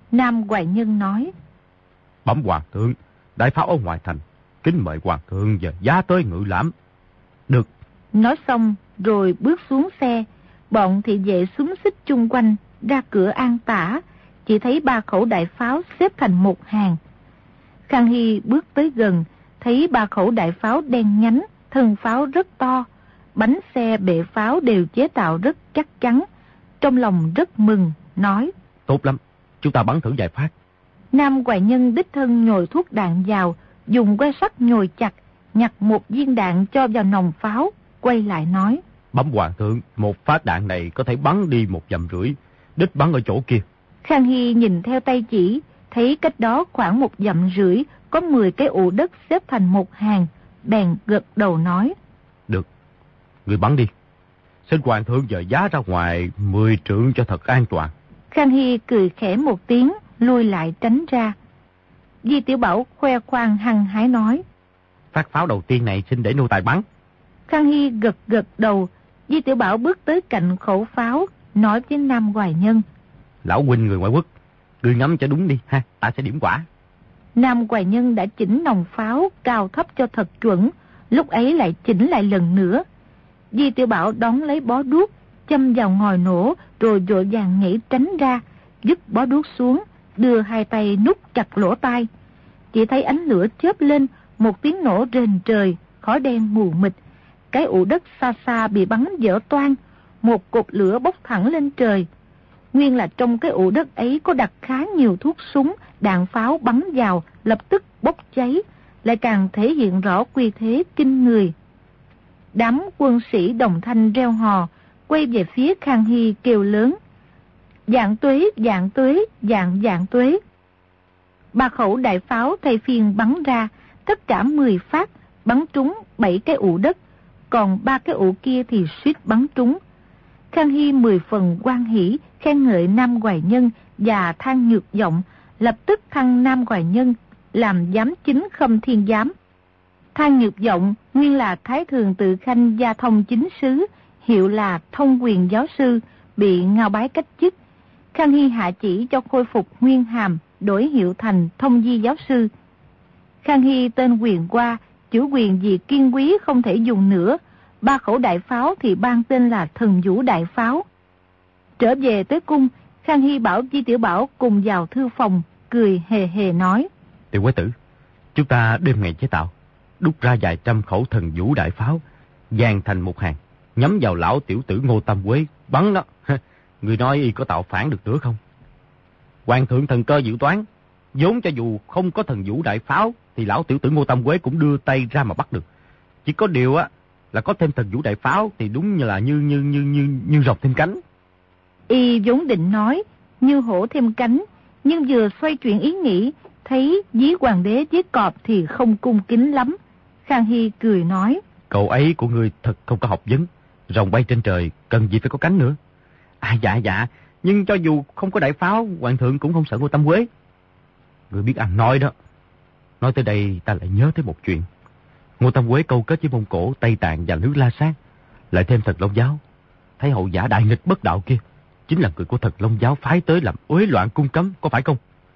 Nam Hoài Nhân nói: Bẩm hoàng thượng, đại pháo ở ngoài thành, kính mời hoàng thượng và giá tới ngự lãm. Được. Nói xong rồi bước xuống xe. Bọn thị vệ xúm xích chung quanh ra cửa An Tả, chỉ thấy ba khẩu đại pháo xếp thành một hàng. Khang Hy bước tới gần, thấy ba khẩu đại pháo đen nhánh, thân pháo rất to, bánh xe bệ pháo đều chế tạo rất chắc chắn. Trong lòng rất mừng, nói: Tốt lắm, chúng ta bắn thử vài phát. Nam Hoài Nhân đích thân nhồi thuốc đạn vào, dùng que sắt nhồi chặt, nhặt một viên đạn cho vào nòng pháo, quay lại nói: Bẩm hoàng thượng, một phát đạn này có thể bắn đi một dặm rưỡi, đích bắn ở chỗ kia. Khang Hy nhìn theo tay chỉ, thấy cách đó khoảng một dặm rưỡi có mười cái ụ đất xếp thành một hàng, bèn gật đầu nói: Được, người bắn đi. Xin hoàng thượng dời giá ra ngoài mười trượng cho thật an toàn. Khang Hy cười khẽ một tiếng, lui lại tránh ra. Di Tiểu Bảo khoe khoang hăng hái nói: Phát pháo đầu tiên này xin để nô tài bắn. Khang Hy gật gật đầu. Di Tiểu Bảo bước tới cạnh khẩu pháo, nói với Nam Hoài Nhân: Lão huynh người ngoại quốc, ngươi ngắm cho đúng đi ha, ta sẽ điểm quả. Nam Hoài Nhân đã chỉnh nòng pháo cao thấp cho thật chuẩn, lúc ấy lại chỉnh lại lần nữa. Di Tiểu Bảo đón lấy bó đuốc, châm vào ngòi nổ, rồi vội vàng nhảy tránh ra, dứt bó đuốc xuống, đưa hai tay nút chặt lỗ tai. Chỉ thấy ánh lửa chớp lên, một tiếng nổ rền trời, khói đen mù mịt. Cái ụ đất xa xa bị bắn vỡ toang, một cột lửa bốc thẳng lên trời. Nguyên là trong cái ụ đất ấy có đặt khá nhiều thuốc súng, đạn pháo bắn vào, lập tức bốc cháy, lại càng thể hiện rõ quy thế kinh người. Đám quân sĩ đồng thanh reo hò, quay về phía Khang Hy kêu lớn: Vạn tuế, vạn tuế, vạn vạn tuế. Ba khẩu đại pháo thay phiên bắn ra, tất cả mười phát, bắn trúng bảy cái ụ đất, còn ba cái ụ kia thì suýt bắn trúng. Khang Hy mười phần hoan hỉ, khen ngợi Nam Hoài Nhân và than nhược giọng, lập tức thăng Nam Hoài Nhân làm giám chính Khâm Thiên Giám. Than nhược giọng nguyên là Thái Thường Tự Khanh gia thông chính sứ, hiệu là Thông Quyền Giáo Sư, bị ngao bái cách chức. Khang Hy hạ chỉ cho khôi phục nguyên hàm, đổi hiệu thành Thông Di Giáo Sư. Khang Hy tên quyền qua, chủ quyền vì kiên quý không thể dùng nữa. Ba khẩu đại pháo thì ban tên là Thần Vũ Đại Pháo. Trở về tới cung, Khang Hy bảo Di Tiểu Bảo cùng vào thư phòng, cười hề hề nói: Tiểu quái tử, chúng ta đêm ngày chế tạo, đúc ra vài trăm khẩu Thần Vũ Đại Pháo, dàn thành một hàng, nhắm vào lão tiểu tử Ngô Tam Quế, bắn đó. Người nói y có tạo phản được nữa không? Hoàng thượng thần cơ dự toán, vốn cho dù không có Thần Vũ Đại Pháo thì lão tiểu tử Ngô Tam Quế cũng đưa tay ra mà bắt được. Chỉ có điều á là có thêm Thần Vũ Đại Pháo thì đúng như là như như như như như rồng thêm cánh. Y vốn định nói như hổ thêm cánh, nhưng vừa xoay chuyển ý nghĩ, thấy dí hoàng đế với cọp thì không cung kính lắm. Khang Hy cười nói: Cậu ấy của ngươi thật không có học vấn, rồng bay trên trời cần gì phải có cánh nữa. À dạ dạ, nhưng cho dù không có đại pháo, hoàng thượng cũng không sợ Ngô Tam Quế. Ngươi biết ăn nói đó. Nói tới đây ta lại nhớ tới một chuyện. Ngô Tam Quế câu kết với Mông Cổ, Tây Tạng và nước La Sát, lại thêm Thật Long Giáo. Thấy hậu giả đại nghịch bất đạo kia chính là người của Thật Long Giáo phái tới làm uế loạn cung cấm, có phải không?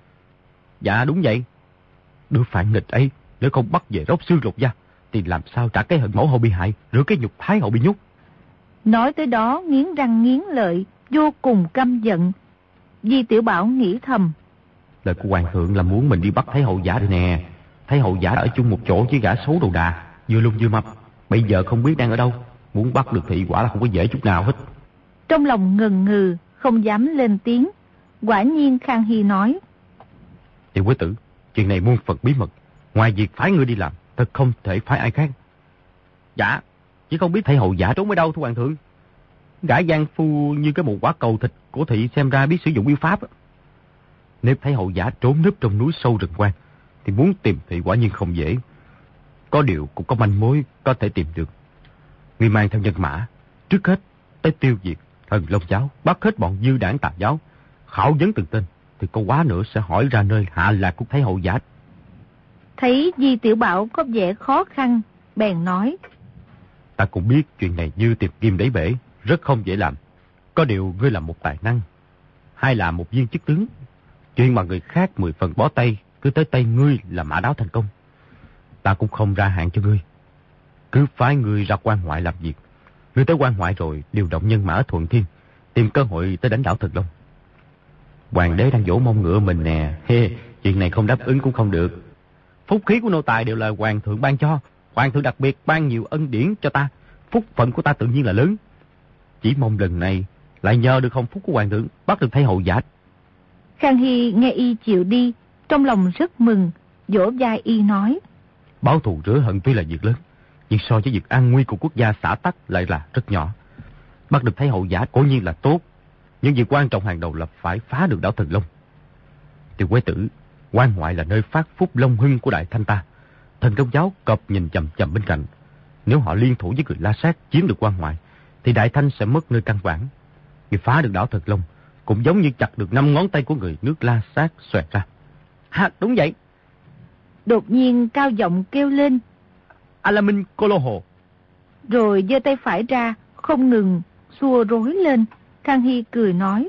Dạ đúng vậy. Đứa phản nghịch ấy nếu không bắt về róc xương lột da thì làm sao trả cái hận mẫu hậu bị hại, rửa cái nhục thái hậu bị nhốt. Nói tới đó nghiến răng nghiến lợi, vô cùng căm giận. Di Tiểu Bảo nghĩ thầm: Lời của hoàng thượng là muốn mình đi bắt Thái hậu giả đây nè. Thái hậu giả ở chung một chỗ với gã xấu đầu đà, vừa lung vừa mập, bây giờ không biết đang ở đâu. Muốn bắt được thì quả là không có dễ chút nào hết. Trong lòng ngần ngừ, không dám lên tiếng. Quả nhiên Khang Hy nói: Tiểu quế tử, chuyện này muôn phần bí mật, ngoài việc phái ngươi đi làm, thật không thể phái ai khác. Dạ, chỉ không biết Thái hậu giả trốn ở đâu thưa hoàng thượng. Gã giang phu như cái một quả cầu thịt của thị xem ra biết sử dụng yêu pháp. Nếu Thái hậu giả trốn núp trong núi sâu rừng quan thì muốn tìm thị quả nhiên không dễ. Có điều cũng có manh mối có thể tìm được. Ngươi mang theo nhân mã, trước hết tới tiêu diệt Thần Long Giáo, bắt hết bọn dư đảng tà giáo, khảo vấn từng tên, thì có quá nữa sẽ hỏi ra nơi hạ lạc của Thái hậu giả. Thấy Di Tiểu Bảo có vẻ khó khăn, bèn nói: Ta cũng biết chuyện này như tìm kim đáy bể, rất không dễ làm. Có điều ngươi là một tài năng, hay là một viên chức tướng, Chuyện mà người khác mười phần bó tay, cứ tới tay ngươi là mã đáo thành công. Ta cũng không ra hạn cho ngươi. Cứ phái ngươi ra quan ngoại làm việc. Ngươi tới quan ngoại rồi, điều động nhân mã Thuận Thiên, tìm cơ hội tới đánh đảo Thần Long. Hoàng đế đang vỗ mông ngựa mình nè. Hê, chuyện này không đáp ứng cũng không được. Phúc khí của nô tài đều là hoàng thượng ban cho. Hoàng thượng đặc biệt ban nhiều ân điển cho ta. Phúc phận của ta tự nhiên là lớn. Chỉ mong lần này lại nhờ được hồng phúc của hoàng thượng, bắt được Thái hậu giả. Khang Hy nghe y chịu đi, trong lòng rất mừng, vỗ vai y nói: Báo thù rửa hận tuy là việc lớn, nhưng so với việc an nguy của quốc gia xã tắc lại là rất nhỏ. Bắt được Thái hậu giả cố nhiên là tốt, nhưng việc quan trọng hàng đầu là phải phá được đảo Thần Long. Tiểu Quế tử, quan ngoại là nơi phát phúc long hưng của Đại Thanh ta. Thần Công giáo cọp nhìn chằm chằm bên cạnh. Nếu họ liên thủ với người La Sát chiếm được quan ngoại, thì Đại Thanh sẽ mất nơi căn bản. Người phá được đảo Thần Long cũng giống như chặt được năm ngón tay của người nước La Sát xoẹt ra. Ha, đúng vậy. Đột nhiên cao giọng kêu lên: Alamin Coloho. Rồi giơ tay phải ra, không ngừng xua rối lên. Khang Hy cười nói: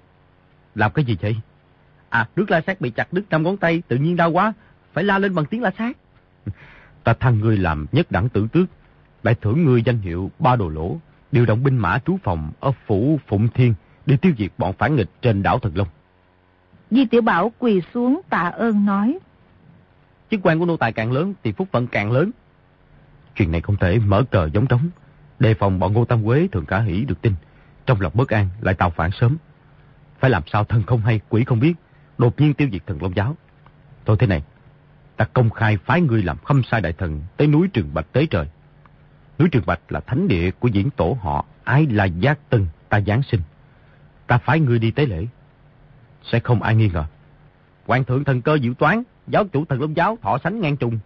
Làm cái gì vậy? À, nước La Sát bị chặt đứt năm ngón tay, tự nhiên đau quá, phải la lên bằng tiếng La Sát. Ta thăng ngươi làm nhất đẳng tử tước, lại thưởng ngươi danh hiệu ba đồ lỗ, điều động binh mã trú phòng ở phủ Phụng Thiên để tiêu diệt bọn phản nghịch trên đảo Thần Long. Di Tiểu Bảo quỳ xuống tạ ơn nói: Chức quan của nô tài càng lớn thì phúc phận càng lớn. Chuyện này không thể mở cờ giống trống, đề phòng bọn Ngô Tam Quế thường cả hỉ được tin, trong lòng bất an lại tạo phản sớm. Phải làm sao thần không hay quỷ không biết, đột nhiên tiêu diệt Thần Long giáo. Thôi thế này, ta công khai phái ngươi làm khâm sai đại thần tới núi Trường Bạch tế trời. Núi Trường Bạch là thánh địa của diễn tổ họ Ái La Giác Tân ta giáng sinh. Ta phái ngươi đi tế lễ, sẽ không ai nghi ngờ. Hoàng thượng thần cơ diệu toán, giáo chủ Thần Long giáo thọ sánh ngang trùng.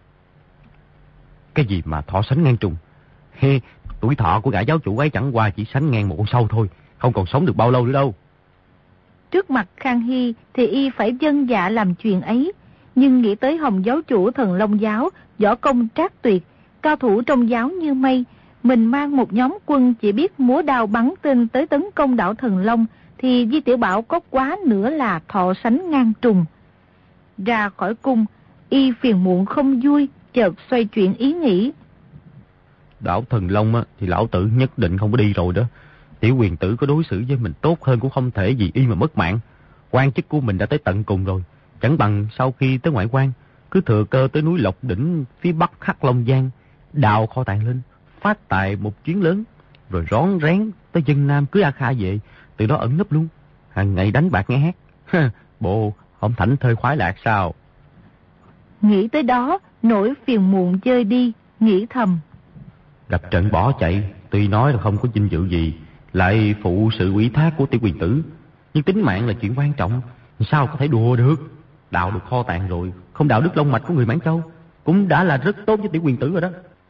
Cái gì mà thọ sánh ngang trùng? He, tuổi thọ của gã giáo chủ ấy chẳng qua chỉ sánh ngang một con sâu thôi, không còn sống được bao lâu nữa đâu. Trước mặt Khang Hy thì y phải vâng dạ làm chuyện ấy, nhưng nghĩ tới Hồng giáo chủ Thần Long giáo, võ công trác tuyệt, cao thủ trong giáo như mây, mình mang một nhóm quân chỉ biết múa đao bắn tên tới tấn công đảo Thần Long, thì Di Tiểu Bảo có quá nữa là thọ sánh ngang trùng. Ra khỏi cung, y phiền muộn không vui, chợt xoay chuyển ý nghĩ. Đảo Thần Long á, thì lão tử nhất định không có đi rồi đó. Tiểu quyền tử có đối xử với mình tốt hơn cũng không thể vì y mà mất mạng. Quan chức của mình đã tới tận cùng rồi, chẳng bằng sau khi tới ngoại quan, cứ thừa cơ tới núi Lộc Đỉnh phía bắc Hắc Long Giang, đào kho tàng lên, phát tài một chuyến lớn, rồi rón rén tới dân Nam cưới A Kha về, từ đó ẩn nấp luôn, hàng ngày đánh bạc nghe hát. Bộ không thảnh thơi khoái lạc sao? Nghĩ tới đó, nỗi phiền muộn chơi đi, nghĩ thầm. Gặp trận bỏ chạy, tuy nói là không có vinh dự gì, lại phụ sự ủy thác của tiểu quyền tử, nhưng tính mạng là chuyện quan trọng, sao có thể đùa được? Đào được kho tàng rồi, không đào đứt long mạch của người Mãn Châu, cũng đã là rất tốt với tiểu quyền tử rồi đó.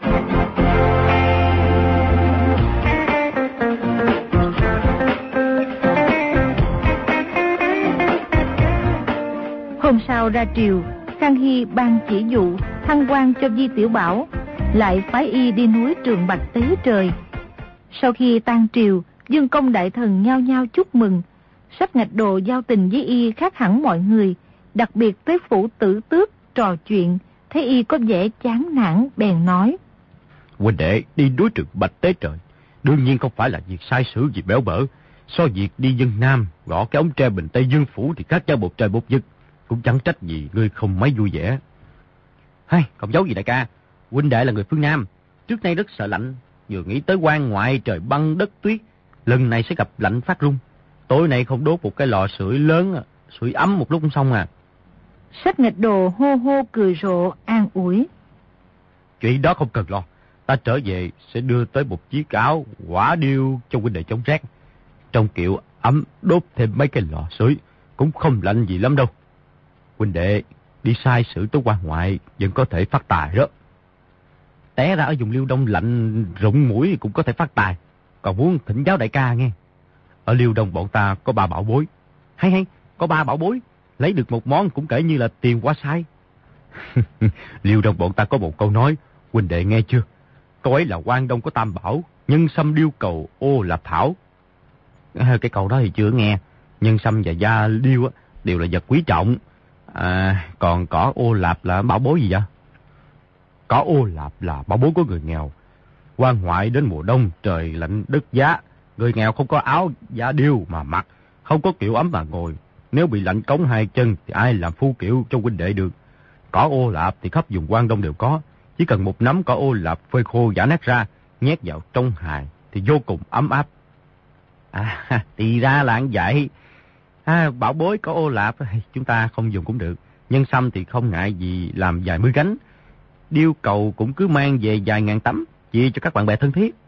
Hôm sau ra triều, Khang Hy ban chỉ dụ thăng quan cho Di Tiểu Bảo, lại phái y đi núi Trường Bạch tế trời. Sau khi tan triều, Dương công đại thần nhao nhao chúc mừng. Sách Ngạch Đồ giao tình với y khác hẳn mọi người, đặc biệt tới phủ Tử Tước trò chuyện, thấy y có vẻ chán nản bèn nói: Huynh đệ đi núi Trường Bạch tế trời, đương nhiên không phải là việc sai sử gì béo bở. So việc đi dân Nam gõ cái ống tre bình Tây Dương phủ thì khác nhau một trời một vực, cũng chẳng trách gì ngươi không mấy vui vẻ. Hay, không giấu gì đại ca, huynh đệ là người phương Nam, trước nay rất sợ lạnh, vừa nghĩ tới quan ngoại trời băng đất tuyết, lần này sẽ gặp lạnh phát run. Tối nay không đốt một cái lò sưởi lớn, sưởi ấm một lúc cũng xong à. Sách Nghịch Đồ hô hô cười rộ an ủi: Chuyện đó không cần lo, ta trở về sẽ đưa tới một chiếc áo quả điêu cho huynh đệ chống rét. Trong kiểu ấm đốt thêm mấy cái lò sưởi cũng không lạnh gì lắm đâu. Huynh đệ đi sai sử tới quan ngoại vẫn có thể phát tài đó. Té ra ở vùng Liêu Đông lạnh rụng mũi cũng có thể phát tài. Còn muốn thỉnh giáo đại ca nghe. Ở Liêu Đông bọn ta có ba bảo bối. Hay hay, có ba bảo bối, lấy được một món cũng kể như là tiền quá sai. Liêu Đông bọn ta có một câu nói, huynh đệ nghe chưa? Câu ấy là Quan Đông có tam bảo, nhân sâm điêu cầu ô lạp thảo. Cái câu đó thì chưa nghe. Nhân sâm và da điêu đều là vật quý trọng. À, còn cỏ ô lạp là bảo bối gì vậy? Cỏ ô lạp là bảo bối của người nghèo. Quan hoại đến mùa đông, trời lạnh đất giá, người nghèo không có áo da điêu mà mặc, không có kiệu ấm mà ngồi. Nếu bị lạnh cống hai chân thì ai làm phu kiệu cho huynh đệ được. Cỏ ô lạp thì khắp vùng Quan Đông đều có. Chỉ cần một nắm cỏ ô lạp phơi khô giã nát ra, nhét vào trong hài thì vô cùng ấm áp. À, thì ra là vậy. À, bảo bối cỏ ô lạp chúng ta không dùng cũng được. Nhân sâm thì không ngại gì làm vài mươi gánh. Điêu cầu cũng cứ mang về vài ngàn tấm, chia cho các bạn bè thân thiết.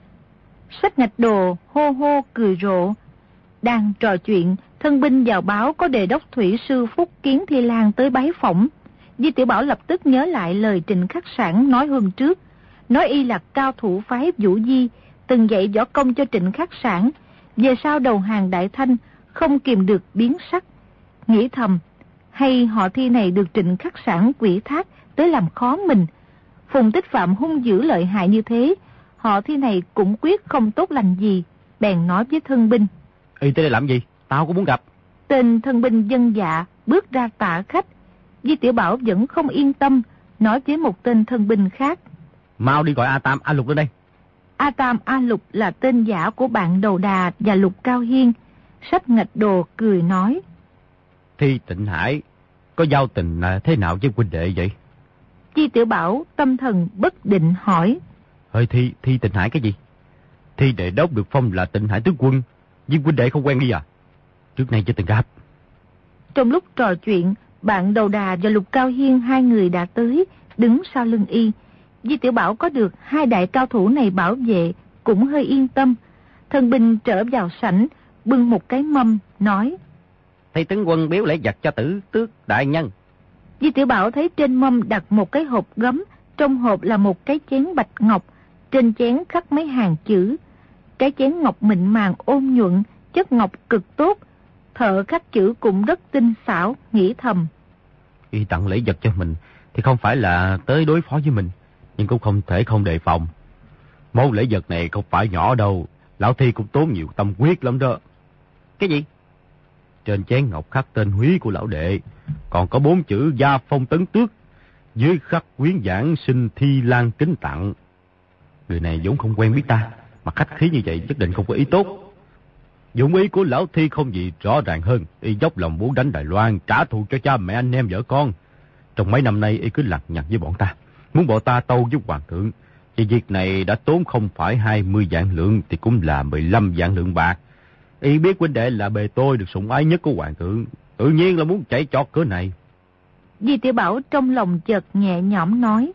Sách Ngạch Đồ hô hô cười rộ. Đang trò chuyện, thân binh vào báo có đề đốc thủy sư Phúc Kiến Thi Lan tới bái phỏng. Di Tiểu Bảo lập tức nhớ lại lời Trịnh Khắc Sản nói hôm trước, nói y là cao thủ phái Vũ Di, từng dạy võ công cho Trịnh Khắc Sản, về sau đầu hàng Đại Thanh không kìm được biến sắc. Nghĩ thầm, hay họ Thi này được Trịnh Khắc Sản quỷ thác tới làm khó mình. Phùng Tích Phạm hung dữ lợi hại như thế, họ Thi này cũng quyết không tốt lành gì. Bèn nói với thân binh: Y tới đây làm gì? Tao cũng muốn gặp. Tên thân binh dân dạ bước ra tạ khách. Di Tiểu Bảo vẫn không yên tâm, nói với một tên thân binh khác: Mau đi gọi A Tam, A Lục lên đây. A Tam, A Lục là tên giả của bạn Đầu Đà và Lục Cao Hiên. Sách Ngạch Đồ cười nói: Thi Tịnh Hải có giao tình là thế nào với huynh đệ vậy? Di Tiểu Bảo tâm thần bất định hỏi: Hơi Thi, Thi Tịnh Hải cái gì? Thi đệ đốc được phong là Tịnh Hải tướng quân, nhưng huynh đệ không quen đi à? Trước nay chưa từng gặp. Trong lúc trò chuyện, bạn Đầu Đà và Lục Cao Hiên hai người đã tới, đứng sau lưng y. Di Tiểu Bảo có được hai đại cao thủ này bảo vệ, cũng hơi yên tâm. Thân binh trở vào sảnh, bưng một cái mâm, nói: Thi tướng quân biếu lễ vật cho tử tước đại nhân. Di Tiểu Bảo thấy trên mâm đặt một cái hộp gấm, trong hộp là một cái chén bạch ngọc, trên chén khắc mấy hàng chữ. Cái chén ngọc mịn màng ôn nhuận, chất ngọc cực tốt, thợ khắc chữ cũng rất tinh xảo. Nghĩ thầm, Y tặng lễ vật cho mình thì không phải là tới đối phó với mình, nhưng cũng không thể không đề phòng. Món lễ vật này không phải nhỏ đâu, lão Thi cũng tốn nhiều tâm huyết lắm đó. Cái gì? Trên chén ngọc khắc tên húy của lão đệ, còn có bốn chữ gia phong tấn tước, dưới khắc quyến giảng xin Thi Lan kính tặng. Người này vốn không quen biết ta, mà khách khí như vậy nhất định không có ý tốt. Dụng ý của lão Thi không gì rõ ràng hơn, y dốc lòng muốn đánh Đài Loan, trả thù cho cha mẹ anh em vợ con. Trong mấy năm nay y cứ lặt nhặt với bọn ta, muốn bọn ta tâu với hoàng thượng. Vì việc này đã tốn không phải hai mươi vạn lượng thì cũng là mười lăm vạn lượng bạc. Y biết huynh đệ là bề tôi được sủng ái nhất của hoàng thượng, tự nhiên là muốn chạy chọt cỡ này. Di Tiểu Bảo trong lòng chợt nhẹ nhõm nói: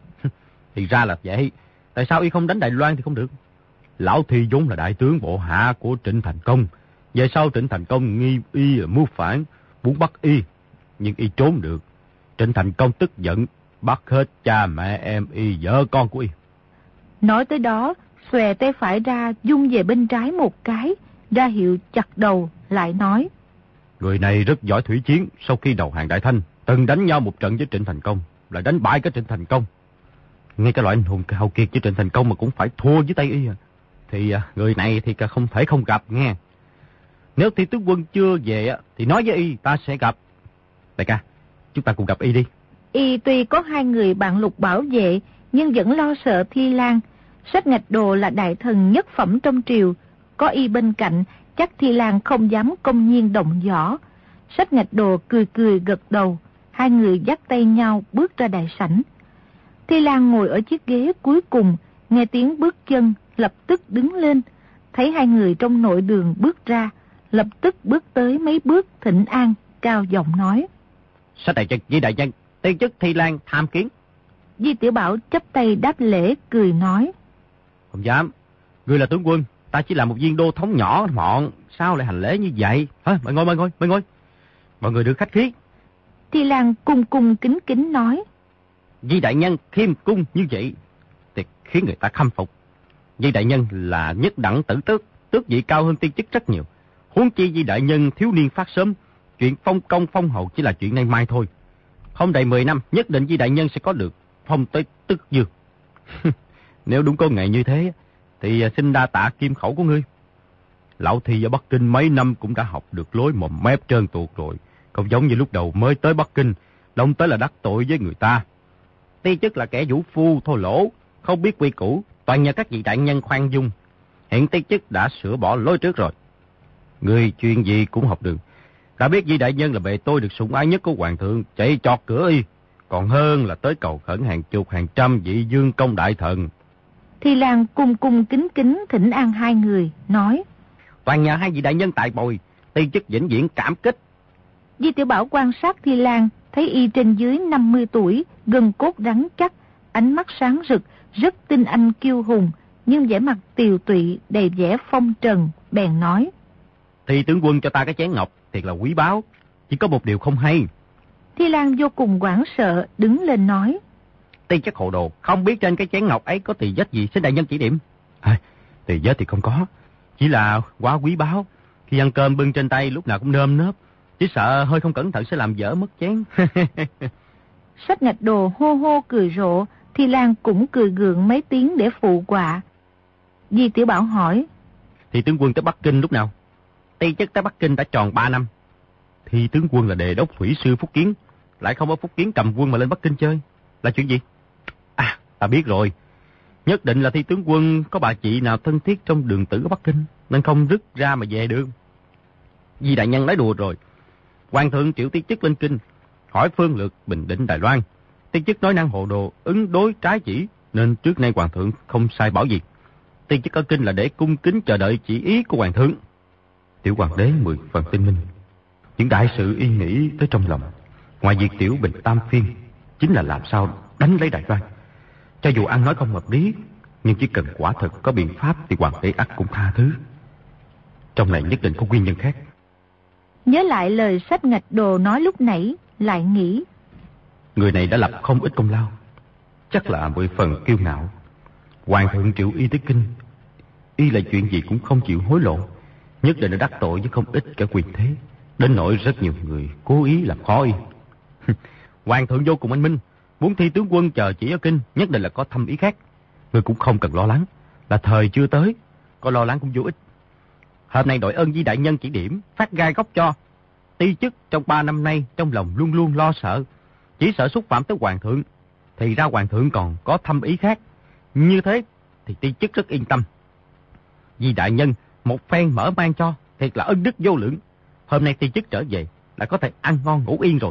Thì ra là vậy, tại sao y không đánh Đài Loan thì không được? Lão Thi vốn là đại tướng bộ hạ của Trịnh Thành Công, về sau Trịnh Thành Công nghi y mưu phản, muốn bắt y, nhưng y trốn được. Trịnh Thành Công tức giận, bắt hết cha mẹ em y, vợ con của y. Nói tới đó, xòe tay phải ra, vung về bên trái một cái, ra hiệu chặt đầu, lại nói: Người này rất giỏi thủy chiến, sau khi đầu hàng Đại Thanh, từng đánh nhau một trận với Trịnh Thành Công, lại đánh bại cái Trịnh Thành Công. Ngay cái loại anh hùng hào kiệt với Trịnh Thành Công mà cũng phải thua với tay y à. Thì à, người này thì không thể không gặp nghe. Nếu Thi tướng quân chưa về thì nói với y ta sẽ gặp. Đại ca, chúng ta cùng gặp y đi. Y tuy có hai người bạn Lục bảo vệ, nhưng vẫn lo sợ Thi Lan. Sách Ngạch Đồ là đại thần nhất phẩm trong triều, có y bên cạnh, chắc Thi Lan không dám công nhiên động võ. Sách Ngạch Đồ cười cười gật đầu, hai người dắt tay nhau bước ra đại sảnh. Thi Lan ngồi ở chiếc ghế cuối cùng, nghe tiếng bước chân, lập tức đứng lên. Thấy hai người trong nội đường bước ra, lập tức bước tới mấy bước thỉnh an, cao giọng nói: Sách đại nhân, với đại nhân, tiên chức Thi Lan tham kiến. Di Tiểu Bảo chắp tay đáp lễ, cười nói: Không dám, ngươi là tướng quân, ta chỉ là một viên đô thống nhỏ mọn, sao lại hành lễ như vậy? Hả, mời ngồi, mời ngồi, mời ngồi. Mọi người được khách khí. Thi Lan cung cung kính kính nói: Di đại nhân khiêm cung như vậy thì khiến người ta khâm phục. Di đại nhân là nhất đẳng tử tước, tước vị cao hơn tiên chức rất nhiều. Huống chi Di đại nhân thiếu niên phát sớm, chuyện phong công phong hậu chỉ là chuyện nay mai thôi. Không đầy mười năm, nhất định Di đại nhân sẽ có được phong tới tước dương. Nếu đúng có ngày như thế, thì xin đa tạ kim khẩu của ngươi. Lão Thi ở Bắc Kinh mấy năm cũng đã học được lối mồm mép trơn tuột rồi, Không giống như lúc đầu mới tới Bắc Kinh, đông tới là đắc tội với người ta. Ti chức là kẻ vũ phu thô lỗ, không biết quy củ, toàn nhờ các vị đại nhân khoan dung. Hiện Ti chức đã sửa bỏ lối trước rồi. Người chuyện gì cũng học được. Đã biết vị đại nhân là bề tôi được sủng ái nhất của hoàng thượng, chạy chọt cửa y, còn hơn là tới cầu khẩn hàng chục hàng trăm vị dương công đại thần. Thi Lan cung cung kính kính thỉnh an hai người, nói: Toàn nhờ hai vị đại nhân tại bồi, Ti chức vĩnh viễn cảm kích. Di Tiểu Bảo quan sát Thi Lan, thấy y trên dưới năm mươi tuổi, gân cốt rắn chắc, ánh mắt sáng rực, rất tinh anh kiêu hùng, nhưng vẻ mặt tiều tụy đầy vẻ phong trần, bèn nói: Thi tướng quân cho ta cái chén ngọc, thiệt là quý báu, chỉ có một điều không hay. Thi Lan vô cùng hoảng sợ, đứng lên nói: Ti chức hồ đồ, không biết trên cái chén ngọc ấy có tỳ vết gì, xin đại nhân chỉ điểm. À, tỳ vết thì không có, chỉ là quá quý báu, khi ăn cơm bưng trên tay lúc nào cũng nơm nớp, chỉ sợ hơi không cẩn thận sẽ làm dở mất chén. Sách Ngạch Đồ hô hô cười rộ, Thi Lan cũng cười gượng mấy tiếng để phụ quạ. Di Tiểu Bảo hỏi: Thì tướng quân tới Bắc Kinh lúc nào? Ti chức tới Bắc Kinh đã tròn ba năm. Thì tướng quân là đề đốc thủy sư Phúc Kiến, lại không ở Phúc Kiến cầm quân mà lên Bắc Kinh chơi, là chuyện gì? À, ta biết rồi. Nhất định là Thi tướng quân có bà chị nào thân thiết trong đường tử ở Bắc Kinh, nên không rứt ra mà về được. Di đại nhân nói đùa rồi. Hoàng thượng triệu Ti chức lên Kinh, hỏi phương lược bình định Đài Loan. Ti chức nói năng hồ đồ, ứng đối trái chỉ, nên trước nay hoàng thượng không sai bảo gì. Ti chức ở Kinh là để cung kính chờ đợi chỉ ý của hoàng thượng. Tiểu hoàng đế mười phần tinh minh. Những đại sự y nghĩ tới trong lòng, ngoài việc tiểu bình tam phiên, chính là làm sao đánh lấy Đài Loan. Cho dù ăn nói không hợp lý, nhưng chỉ cần quả thật có biện pháp thì hoàng đế ắt cũng tha thứ. Trong này nhất định có nguyên nhân khác. Nhớ lại lời Sách Ngạch Đồ nói lúc nãy, lại nghĩ: Người này đã lập không ít công lao, chắc là mười phần kiêu ngạo. Hoàng thượng triệu y tới Kinh, y là chuyện gì cũng không chịu hối lộ, nhất định đã đắc tội với không ít cả quyền thế, đến nỗi rất nhiều người cố ý làm khó y. Hoàng thượng vô cùng anh minh, muốn Thi tướng quân chờ chỉ ở Kinh, nhất định là có thâm ý khác. Người cũng không cần lo lắng, là thời chưa tới, có lo lắng cũng vô ích. Hôm nay đội ơn với đại nhân chỉ điểm, phát gai góc cho. Ti chức trong ba năm nay trong lòng luôn luôn lo sợ, chỉ sợ xúc phạm tới hoàng thượng, thì ra hoàng thượng còn có thâm ý khác. Như thế thì Ti chức rất yên tâm. Vì đại nhân một phen mở mang cho, thiệt là ân đức vô lượng. Hôm nay Ti chức trở về đã có thể ăn ngon ngủ yên rồi.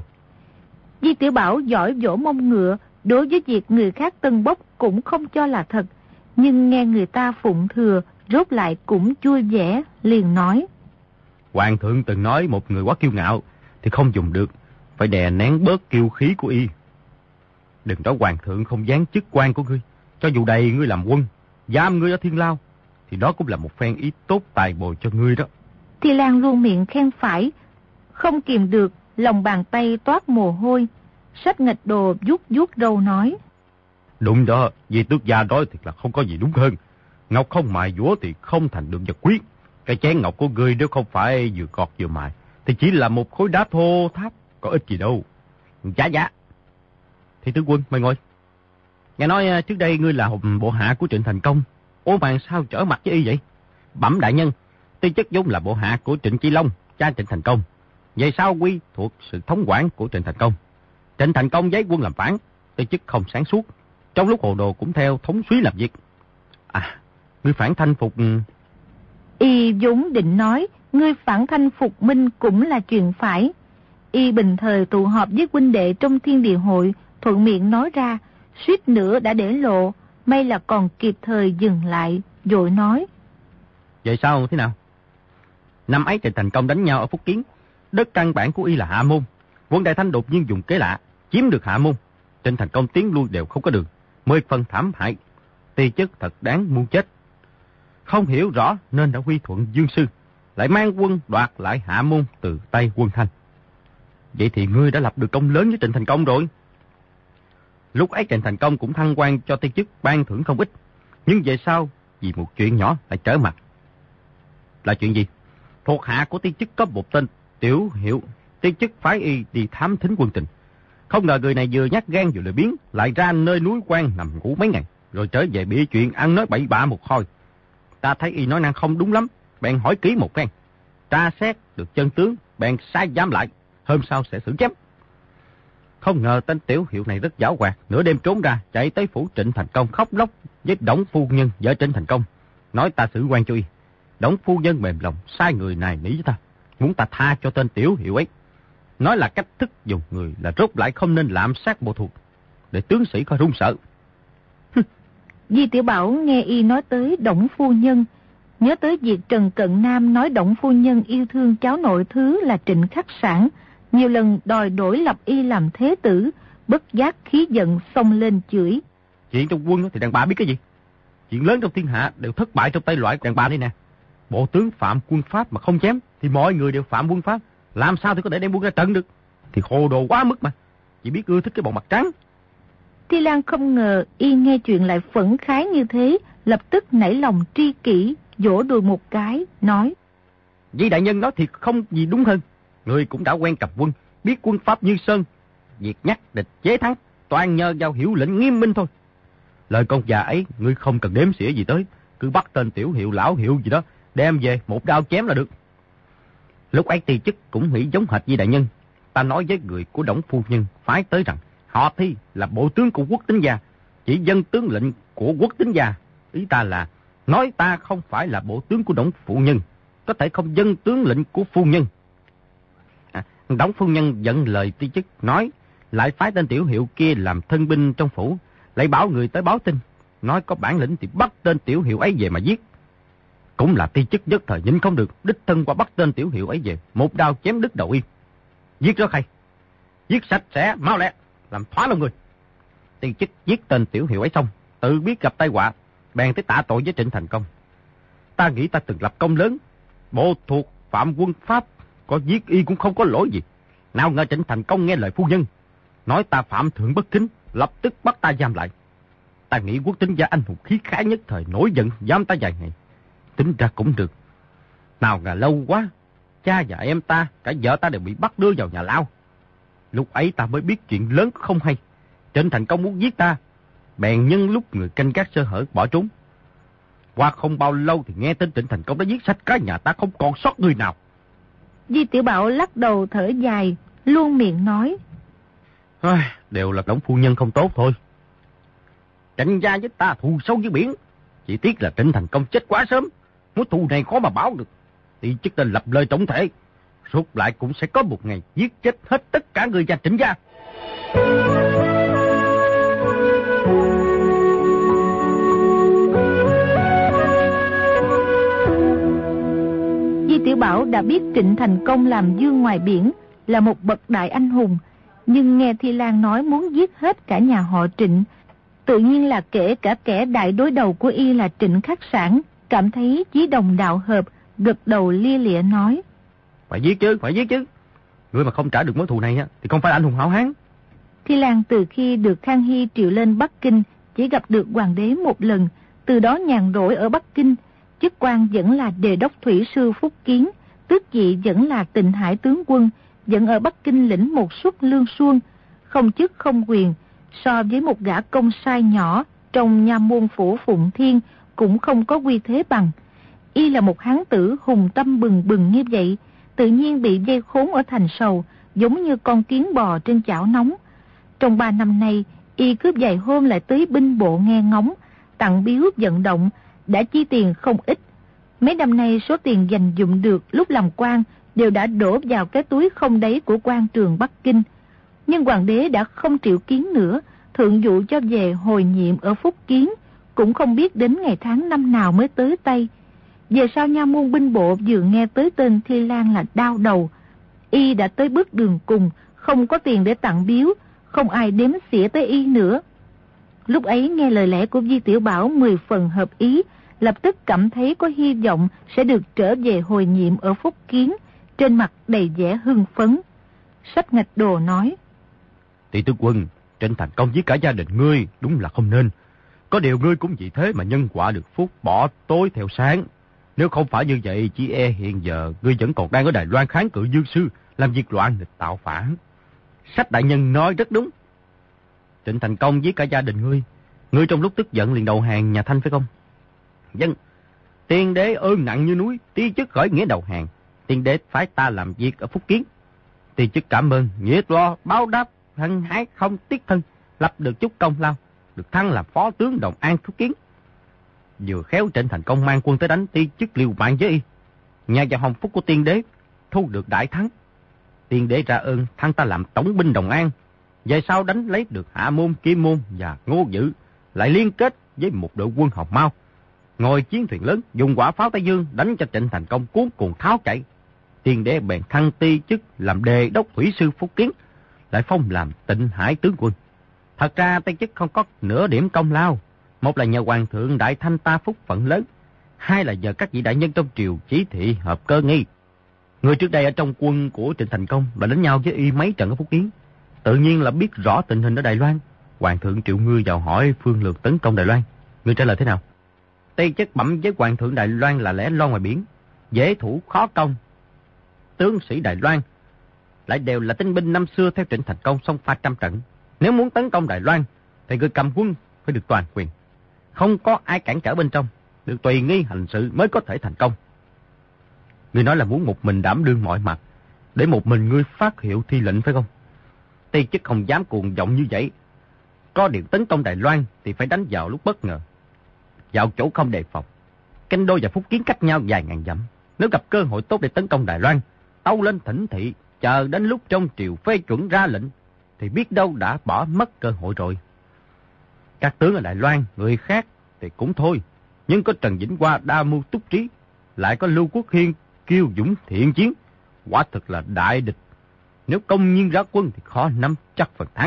Di Tiểu Bảo giỏi vỗ mông ngựa, đối với việc người khác tân bốc cũng không cho là thật, nhưng nghe người ta phụng thừa, rốt lại cũng vui vẻ, liền nói: Hoàng thượng từng nói một người quá kiêu ngạo thì không dùng được, phải đè nén bớt kiêu khí của y. Đừng nói hoàng thượng không giáng chức quan của ngươi, cho dù đầy ngươi làm quân, giam ngươi ở Thiên Lao, thì đó cũng là một phen ý tốt tài bồi cho ngươi đó. Thi Lan luôn miệng khen phải, không kìm được, lòng bàn tay toát mồ hôi. Sách Ngạch Đồ vuốt vuốt râu nói: Đúng đó, vì tước gia nói thiệt là không có gì đúng hơn. Ngọc không mài dũa thì không thành được vật quý. Cái chén ngọc của ngươi nếu không phải vừa gọt vừa mài, thì chỉ là một khối đá thô tháp, có ích gì đâu. Dạ dạ. Thì tướng quân, mời ngồi. Nghe nói trước đây ngươi là bộ hạ của Trịnh Thành Công. Ủa mà sao trở mặt với y vậy? Bẩm đại nhân, Ti chức vốn là bộ hạ của Trịnh Chi Long, cha Trịnh Thành Công. Về sau quy thuộc sự thống quản của Trịnh Thành Công. Trịnh Thành Công giấy quân làm phản, Ti chức không sáng suốt, trong lúc hồ đồ cũng theo thống suý làm việc. À, ngươi phản thanh phục... Y vốn định nói, ngươi phản thanh phục minh cũng là chuyện phải. Y bình thời tụ họp với huynh đệ trong Thiên Địa Hội, thuận miệng nói ra, suýt nữa đã để lộ, may là còn kịp thời dừng lại, rồi nói: Vậy sao thế nào? Năm ấy Trịnh Thành Công đánh nhau ở Phúc Kiến, đất căn bản của y là Hạ Môn. Quân Đại Thanh đột nhiên dùng kế lạ, chiếm được Hạ Môn. Trịnh Thành Công tiến lui đều không có đường, mười phần thảm hại. Ti chức thật đáng muôn chết. Không hiểu rõ nên đã quy thuận Dương Sư, lại mang quân đoạt lại Hạ Môn từ tay Quân Thanh. Vậy thì ngươi đã lập được công lớn với Trịnh Thành Công rồi. Lúc ấy Trịnh Thành Công cũng thăng quan cho Ti chức ban thưởng không ít, nhưng về sau vì một chuyện nhỏ lại trở mặt. Là chuyện gì? Thuộc hạ của Ti chức có một tên Tiểu Hiệu, Ti chức phái y đi thám thính quân tình. Không ngờ người này vừa nhát gan vừa lười biếng, lại ra nơi núi quan nằm ngủ mấy ngày, rồi trở về bị chuyện ăn nói bậy bạ một hồi. Ta thấy y nói năng không đúng lắm, bèn hỏi kỹ một phen. Tra xét được chân tướng, bèn sai giam lại. hôm sau sẽ xử chém. Không ngờ tên tiểu hiệu này rất giảo hoạt, nửa đêm trốn ra, chạy tới phủ Trịnh Thành Công khóc lóc với Đổng phu nhân vợ Trịnh Thành Công, nói ta xử quan cho y. Đổng phu nhân mềm lòng, sai người này nỉ với ta, muốn ta tha cho tên tiểu hiệu ấy. Nói là cách thức dùng người là rốt lại không nên lạm sát bộ thuộc, để tướng sĩ coi run sợ. Di Tiểu Bảo nghe y nói tới Đổng phu nhân, nhớ tới việc Trần Cận Nam nói Đổng phu nhân yêu thương cháu nội thứ là Trịnh Khắc Sản, nhiều lần đòi đổi lập y làm thế tử, bất giác khí giận xông lên chửi. Chuyện trong quân thì đàn bà biết cái gì? Chuyện lớn trong thiên hạ đều thất bại trong tay loại đàn bà đây nè. Bộ tướng phạm quân pháp mà không chém thì mọi người đều phạm quân pháp, làm sao thì có thể đem quân ra trận được? Thì hồ đồ quá mức mà, chỉ biết ưa thích cái bọn mặt trắng. Thi Lan không ngờ y nghe chuyện lại phẫn khái như thế, lập tức nảy lòng tri kỷ, vỗ đùi một cái, nói: Di đại nhân nói thì không gì đúng hơn. Người cũng đã quen cặp quân, biết quân pháp như sơn, việc nhắc địch chế thắng toàn nhờ vào hiệu lệnh nghiêm minh thôi. Lời con già ấy ngươi không cần đếm xỉa gì tới, cứ bắt tên tiểu hiệu lão hiệu gì đó đem về một đao chém là được. Lúc ấy Ti chức cũng nghĩ giống hệt Di đại nhân. Ta nói với người của Đổng phu nhân phái tới rằng họ Thi là bộ tướng của Quốc Tính gia, chỉ dân tướng lệnh của Quốc Tính gia. Ý ta là nói ta không phải là bộ tướng của Đổng phu nhân, có thể không dân tướng lệnh của phu nhân. À, Đổng phu nhân dẫn lời Ti chức nói, lại phái tên tiểu hiệu kia làm thân binh trong phủ, lại bảo người tới báo tin, nói có bản lĩnh thì bắt tên tiểu hiệu ấy về mà giết. Cũng là Ti chức nhất thời nhịn không được, đích thân qua bắt tên tiểu hiệu ấy về, một đao chém đứt đầu y. Giết rất hay, giết sạch sẽ, mau lẹ, làm thoá lòng người. Ti chức giết tên tiểu hiệu ấy xong, tự biết gặp tai họa, bèn tới tạ tội với Trịnh Thành Công. Ta nghĩ ta từng lập công lớn, bộ thuộc phạm quân pháp, có giết y cũng không có lỗi gì. Nào ngờ Trịnh Thành Công nghe lời phu nhân, nói ta phạm thượng bất kính, lập tức bắt ta giam lại. Ta nghĩ Quốc Tính gia anh hùng khí khái nhất thời nổi giận giam ta vài ngày, tính ra cũng được. Nào ngờ lâu quá, cha và em ta, cả vợ ta đều bị bắt đưa vào nhà lao. Lúc ấy ta mới biết chuyện lớn không hay. Trịnh Thành Công muốn giết ta, bèn nhân lúc người canh gác sơ hở bỏ trốn. Qua không bao lâu thì nghe tin Trịnh Thành Công đã giết sạch cả nhà ta, không còn sót người nào. Di Tiểu Bảo lắc đầu thở dài, luôn miệng nói: Đều là Đổng phu nhân không tốt thôi. Trịnh gia với ta thù sâu như biển, chỉ tiếc là Trịnh Thành Công chết quá sớm, mối thù này khó mà báo được. Thì chức tên lập lời trọng thể, rốt lại cũng sẽ có một ngày giết chết hết tất cả người gia Trịnh gia. Di Tiểu Bảo đã biết Trịnh Thành Công làm vương ngoài biển, là một bậc đại anh hùng, nhưng nghe Thi Lan nói muốn giết hết cả nhà họ Trịnh, tự nhiên là kể cả kẻ đại đối đầu của y là Trịnh Khắc Sản, cảm thấy chí đồng đạo hợp, gật đầu lia lịa nói: Phải giết chứ, phải giết chứ. Người mà không trả được mối thù này thì không phải là anh hùng hảo hán. Thi Lan từ khi được Khang Hy triệu lên Bắc Kinh, chỉ gặp được hoàng đế một lần, từ đó nhàn rỗi ở Bắc Kinh, chức quan vẫn là đề đốc thủy sư Phúc Kiến, tước vị vẫn là Tịnh Hải tướng quân, vẫn ở Bắc Kinh lĩnh một suất lương xuân, không chức không quyền, so với một gã công sai nhỏ trong nha môn phủ Phụng Thiên cũng không có uy thế bằng. Y là một hán tử hùng tâm bừng bừng như vậy, tự nhiên bị dây khốn ở thành sầu, giống như con kiến bò trên chảo nóng. Trong ba năm nay, y cứ vài hôm lại tới binh bộ nghe ngóng, tặng biếu vận động, đã chi tiền không ít. Mấy năm nay số tiền dành dụm được lúc làm quan đều đã đổ vào cái túi không đáy của quan trường Bắc Kinh. Nhưng hoàng đế đã không triệu kiến nữa, thượng dụ cho về hồi nhiệm ở Phúc Kiến, cũng không biết đến ngày tháng năm nào mới tới tay. Về sau nha môn binh bộ vừa nghe tới tên Thi Lan là đau đầu. Y đã tới bước đường cùng, không có tiền để tặng biếu, không ai đếm xỉa tới y nữa. Lúc ấy nghe lời lẽ của Di Tiểu Bảo mười phần hợp ý, lập tức cảm thấy có hy vọng sẽ được trở về hồi nhiệm ở Phúc Kiến, trên mặt đầy vẻ hưng phấn. Sách Ngạch Đồ nói: Tỷ tướng quân, Trịnh Thành Công với cả gia đình ngươi đúng là không nên. Có điều ngươi cũng vì thế mà nhân quả được phúc, bỏ tối theo sáng. Nếu không phải như vậy, chỉ e hiện giờ ngươi vẫn còn đang ở Đài Loan kháng cự Dương Sư, làm việc loạn nghịch tạo phản. Sách đại nhân nói rất đúng. Trịnh Thành Công với cả gia đình ngươi, ngươi trong lúc tức giận liền đầu hàng nhà Thanh phải không? Dân, tiên đế ơn nặng như núi, ti chức khởi nghĩa đầu hàng. Tiên đế phái ta làm việc ở Phúc Kiến. Ti chức cảm ơn, nhiệt lo, báo đáp, hân hái không tiếc thân, lập được chút công lao, được thăng làm phó tướng Đồng An Phúc Kiến. Vừa khéo Trịnh Thành Công mang quân tới đánh Ti chức liều mạng với y, nhà vào hồng phúc của tiên đế, thu được đại thắng. Tiên đế ra ơn thăng ta làm tổng binh Đồng An, về sau đánh lấy được Hạ Môn, Kim Môn và Ngô Dự, lại liên kết với một đội quân Hồng Mao, ngồi chiến thuyền lớn dùng quả pháo Tây Dương đánh cho Trịnh Thành Công cuốn cuồng tháo chạy. Tiên đế bèn thăng Ti chức làm đề đốc thủy sư Phúc Kiến, lại phong làm Tịnh Hải tướng quân. Thật ra Ti chức không có nửa điểm công lao, một là nhờ hoàng thượng đại thanh ta phúc phận lớn, hai là nhờ các vị đại nhân trong triều chỉ thị hợp cơ nghi. Người trước đây ở trong quân của Trịnh Thành Công và đánh nhau với y mấy trận ở Phúc Kiến, tự nhiên là biết rõ tình hình ở Đài Loan. Hoàng thượng triệu ngươi vào hỏi phương lược tấn công Đài Loan, ngươi trả lời thế nào? Ti chức bẩm với hoàng thượng Đài Loan là lẽ lo ngoài biển, dễ thủ khó công. Tướng sĩ Đài Loan lại đều là tinh binh năm xưa theo Trịnh Thành Công xông pha trăm trận. Nếu muốn tấn công Đài Loan thì người cầm quân phải được toàn quyền, không có ai cản trở bên trong, được tùy nghi hành sự mới có thể thành công. Ngươi nói là muốn một mình đảm đương mọi mặt, để một mình ngươi phát hiệu thi lệnh phải không? Ti chức không dám cuồng vọng như vậy. Có điều tấn công Đài Loan thì phải đánh vào lúc bất ngờ, vào chỗ không đề phòng. Kinh Đô và Phúc Kiến cách nhau vài ngàn dặm, nếu gặp cơ hội tốt để tấn công Đài Loan, tâu lên thỉnh thị, chờ đến lúc trong triều phê chuẩn ra lệnh, thì biết đâu đã bỏ mất cơ hội rồi. Các tướng ở Đài Loan, người khác thì cũng thôi, nhưng có Trần Vĩnh Hoa đa mưu túc trí, lại có Lưu Quốc Hiên kiêu dũng thiện chiến, quả thực là đại địch. Nếu công nhiên ra quân thì khó nắm chắc phần thắng.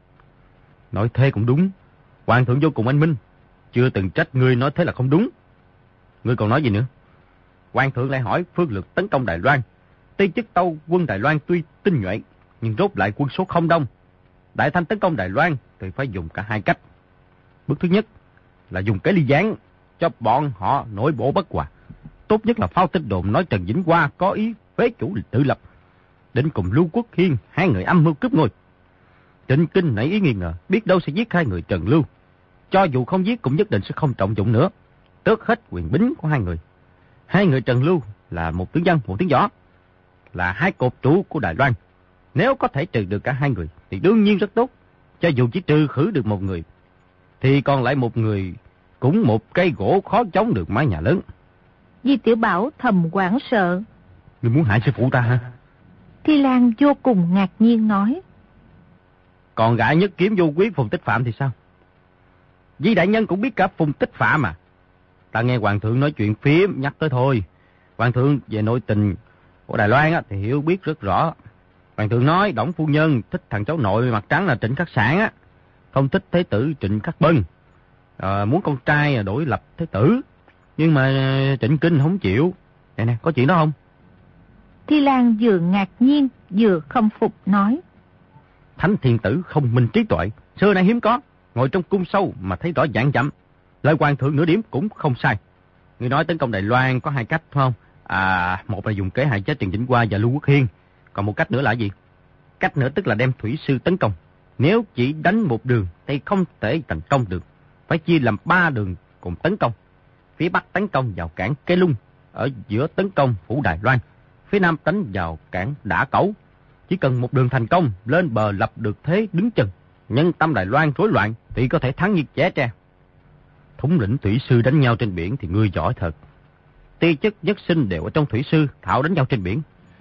Nói thế cũng đúng, hoàng thượng vô cùng anh minh, chưa từng trách ngươi nói thế là không đúng. Ngươi còn nói gì nữa? Hoàng thượng lại hỏi phương lược tấn công Đài Loan. Ti chức tâu quân Đài Loan tuy tinh nhuệ, nhưng rốt lại quân số không đông. Đại thanh tấn công Đài Loan thì phải dùng cả hai cách. Bước thứ nhất là dùng cái ly gián cho bọn họ nội bộ bất hòa. Tốt nhất là phao tin đồn nói Trần Vĩnh Hoa có ý phế chủ tự lập, định cùng Lưu Quốc Hiên hai người âm mưu cướp ngôi. Trịnh Kinh nảy ý nghi ngờ, biết đâu sẽ giết hai người Trần Lưu. Cho dù không giết cũng nhất định sẽ không trọng dụng nữa, tước hết quyền bính của hai người. Hai người Trần Lưu là một tướng dân, một tướng võ, là hai cột trụ của Đài Loan. Nếu có thể trừ được cả hai người thì đương nhiên rất tốt. Cho dù chỉ trừ khử được một người, thì còn lại một người cũng một cây gỗ khó chống được mái nhà lớn. Di Tiểu Bảo thầm hoảng sợ. Ngươi muốn hại sư phụ ta hả? Thi Lan vô cùng ngạc nhiên nói. Còn gã nhất kiếm vô quý Phùng Tích Phạm thì sao? Di đại nhân cũng biết cả Phùng Tích Phạm mà. Ta nghe hoàng thượng nói chuyện phím nhắc tới thôi. Hoàng thượng về nội tình của Đài Loan á, thì hiểu biết rất rõ. Hoàng thượng nói Đổng phu nhân thích thằng cháu nội mặt trắng là Trịnh Khắc Sản á, không thích thế tử Trịnh Khắc Bân. À, muốn con trai đổi lập thế tử, nhưng mà Trịnh Kinh không chịu. Nè nè, có chuyện đó không? Thi Lan vừa ngạc nhiên vừa khâm phục nói. Thánh thiên tử không minh trí tuệ, xưa nay hiếm có, ngồi trong cung sâu mà thấy rõ dạng dặm. Lời hoàng thượng nửa điểm cũng không sai. Người nói tấn công Đài Loan có hai cách phải không? À, một là dùng kế hại chết Trần Vĩnh Hoa và Lưu Quốc Hiên. Còn một cách nữa là gì? Cách nữa tức là đem thủy sư tấn công. Nếu chỉ đánh một đường thì không thể thành công được, phải chia làm ba đường cùng tấn công. Phía Bắc tấn công vào cảng Kế Lung, ở giữa tấn công phủ Đài Loan, phía Nam đánh vào cảng Đả Cẩu. Chỉ cần một đường thành công, lên bờ lập được thế đứng chân, nhân tâm Đài Loan rối loạn thì có thể thắng như trẻ tre. Thống lĩnh thủy sư đánh nhau trên biển thì ngươi giỏi thật. Ti chức nhất sinh đều ở trong thủy sư, thạo đánh nhau trên biển.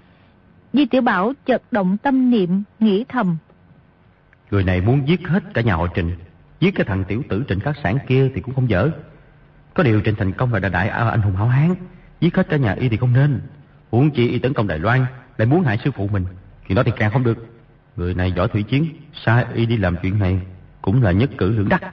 Di Tiểu Bảo chợt động tâm niệm, nghĩ thầm. Người này muốn giết hết cả nhà họ Trịnh, giết cái thằng tiểu tử Trịnh Khắc Sản kia thì cũng không dở. Có điều Trịnh Thành Công là đại đại anh hùng hảo hán, giết hết cả nhà y thì không nên. Huống chi y tấn công Đài Loan, lại muốn hại sư phụ mình, thì đó thì càng không được. Người này giỏi thủy chiến, sai y đi làm chuyện này cũng là nhất cử lưỡng đắc.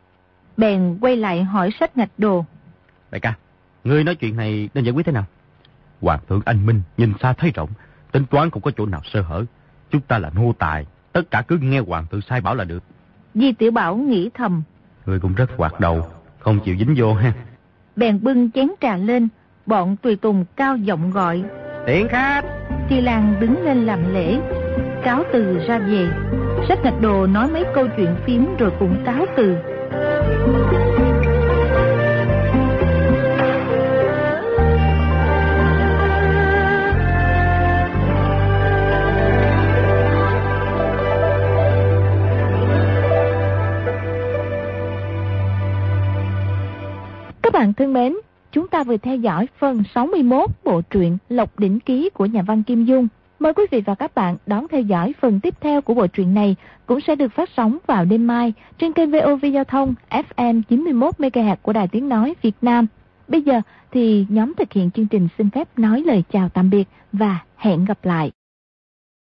Bèn quay lại hỏi Sách Ngạch Đồ. Đại ca, ngươi nói chuyện này nên giải quyết thế nào? Hoàng thượng anh minh, nhìn xa thấy rộng, tính toán không có chỗ nào sơ hở. Chúng ta là nô tài, tất cả cứ nghe hoàng thượng sai bảo là được. Di Tiểu Bảo nghĩ thầm. Ngươi cũng rất hoạt đầu, không chịu dính vô ha. Bèn bưng chén trà lên, bọn tùy tùng cao giọng gọi. Tiễn khách. Thi Lan đứng lên làm lễ, cáo từ ra về. Sách Ngạch Đồ nói mấy câu chuyện phím rồi cũng cáo từ. Các bạn thân mến, chúng ta vừa theo dõi phần sáu mươi mốt bộ truyện Lộc Đỉnh Ký của nhà văn Kim Dung. Mời quý vị và các bạn đón theo dõi phần tiếp theo của bộ truyện này, cũng sẽ được phát sóng vào đêm mai trên kênh vê o vê Giao thông ép em chín mươi mốt mê ga héc của Đài Tiếng Nói Việt Nam. Bây giờ thì nhóm thực hiện chương trình xin phép nói lời chào tạm biệt và hẹn gặp lại.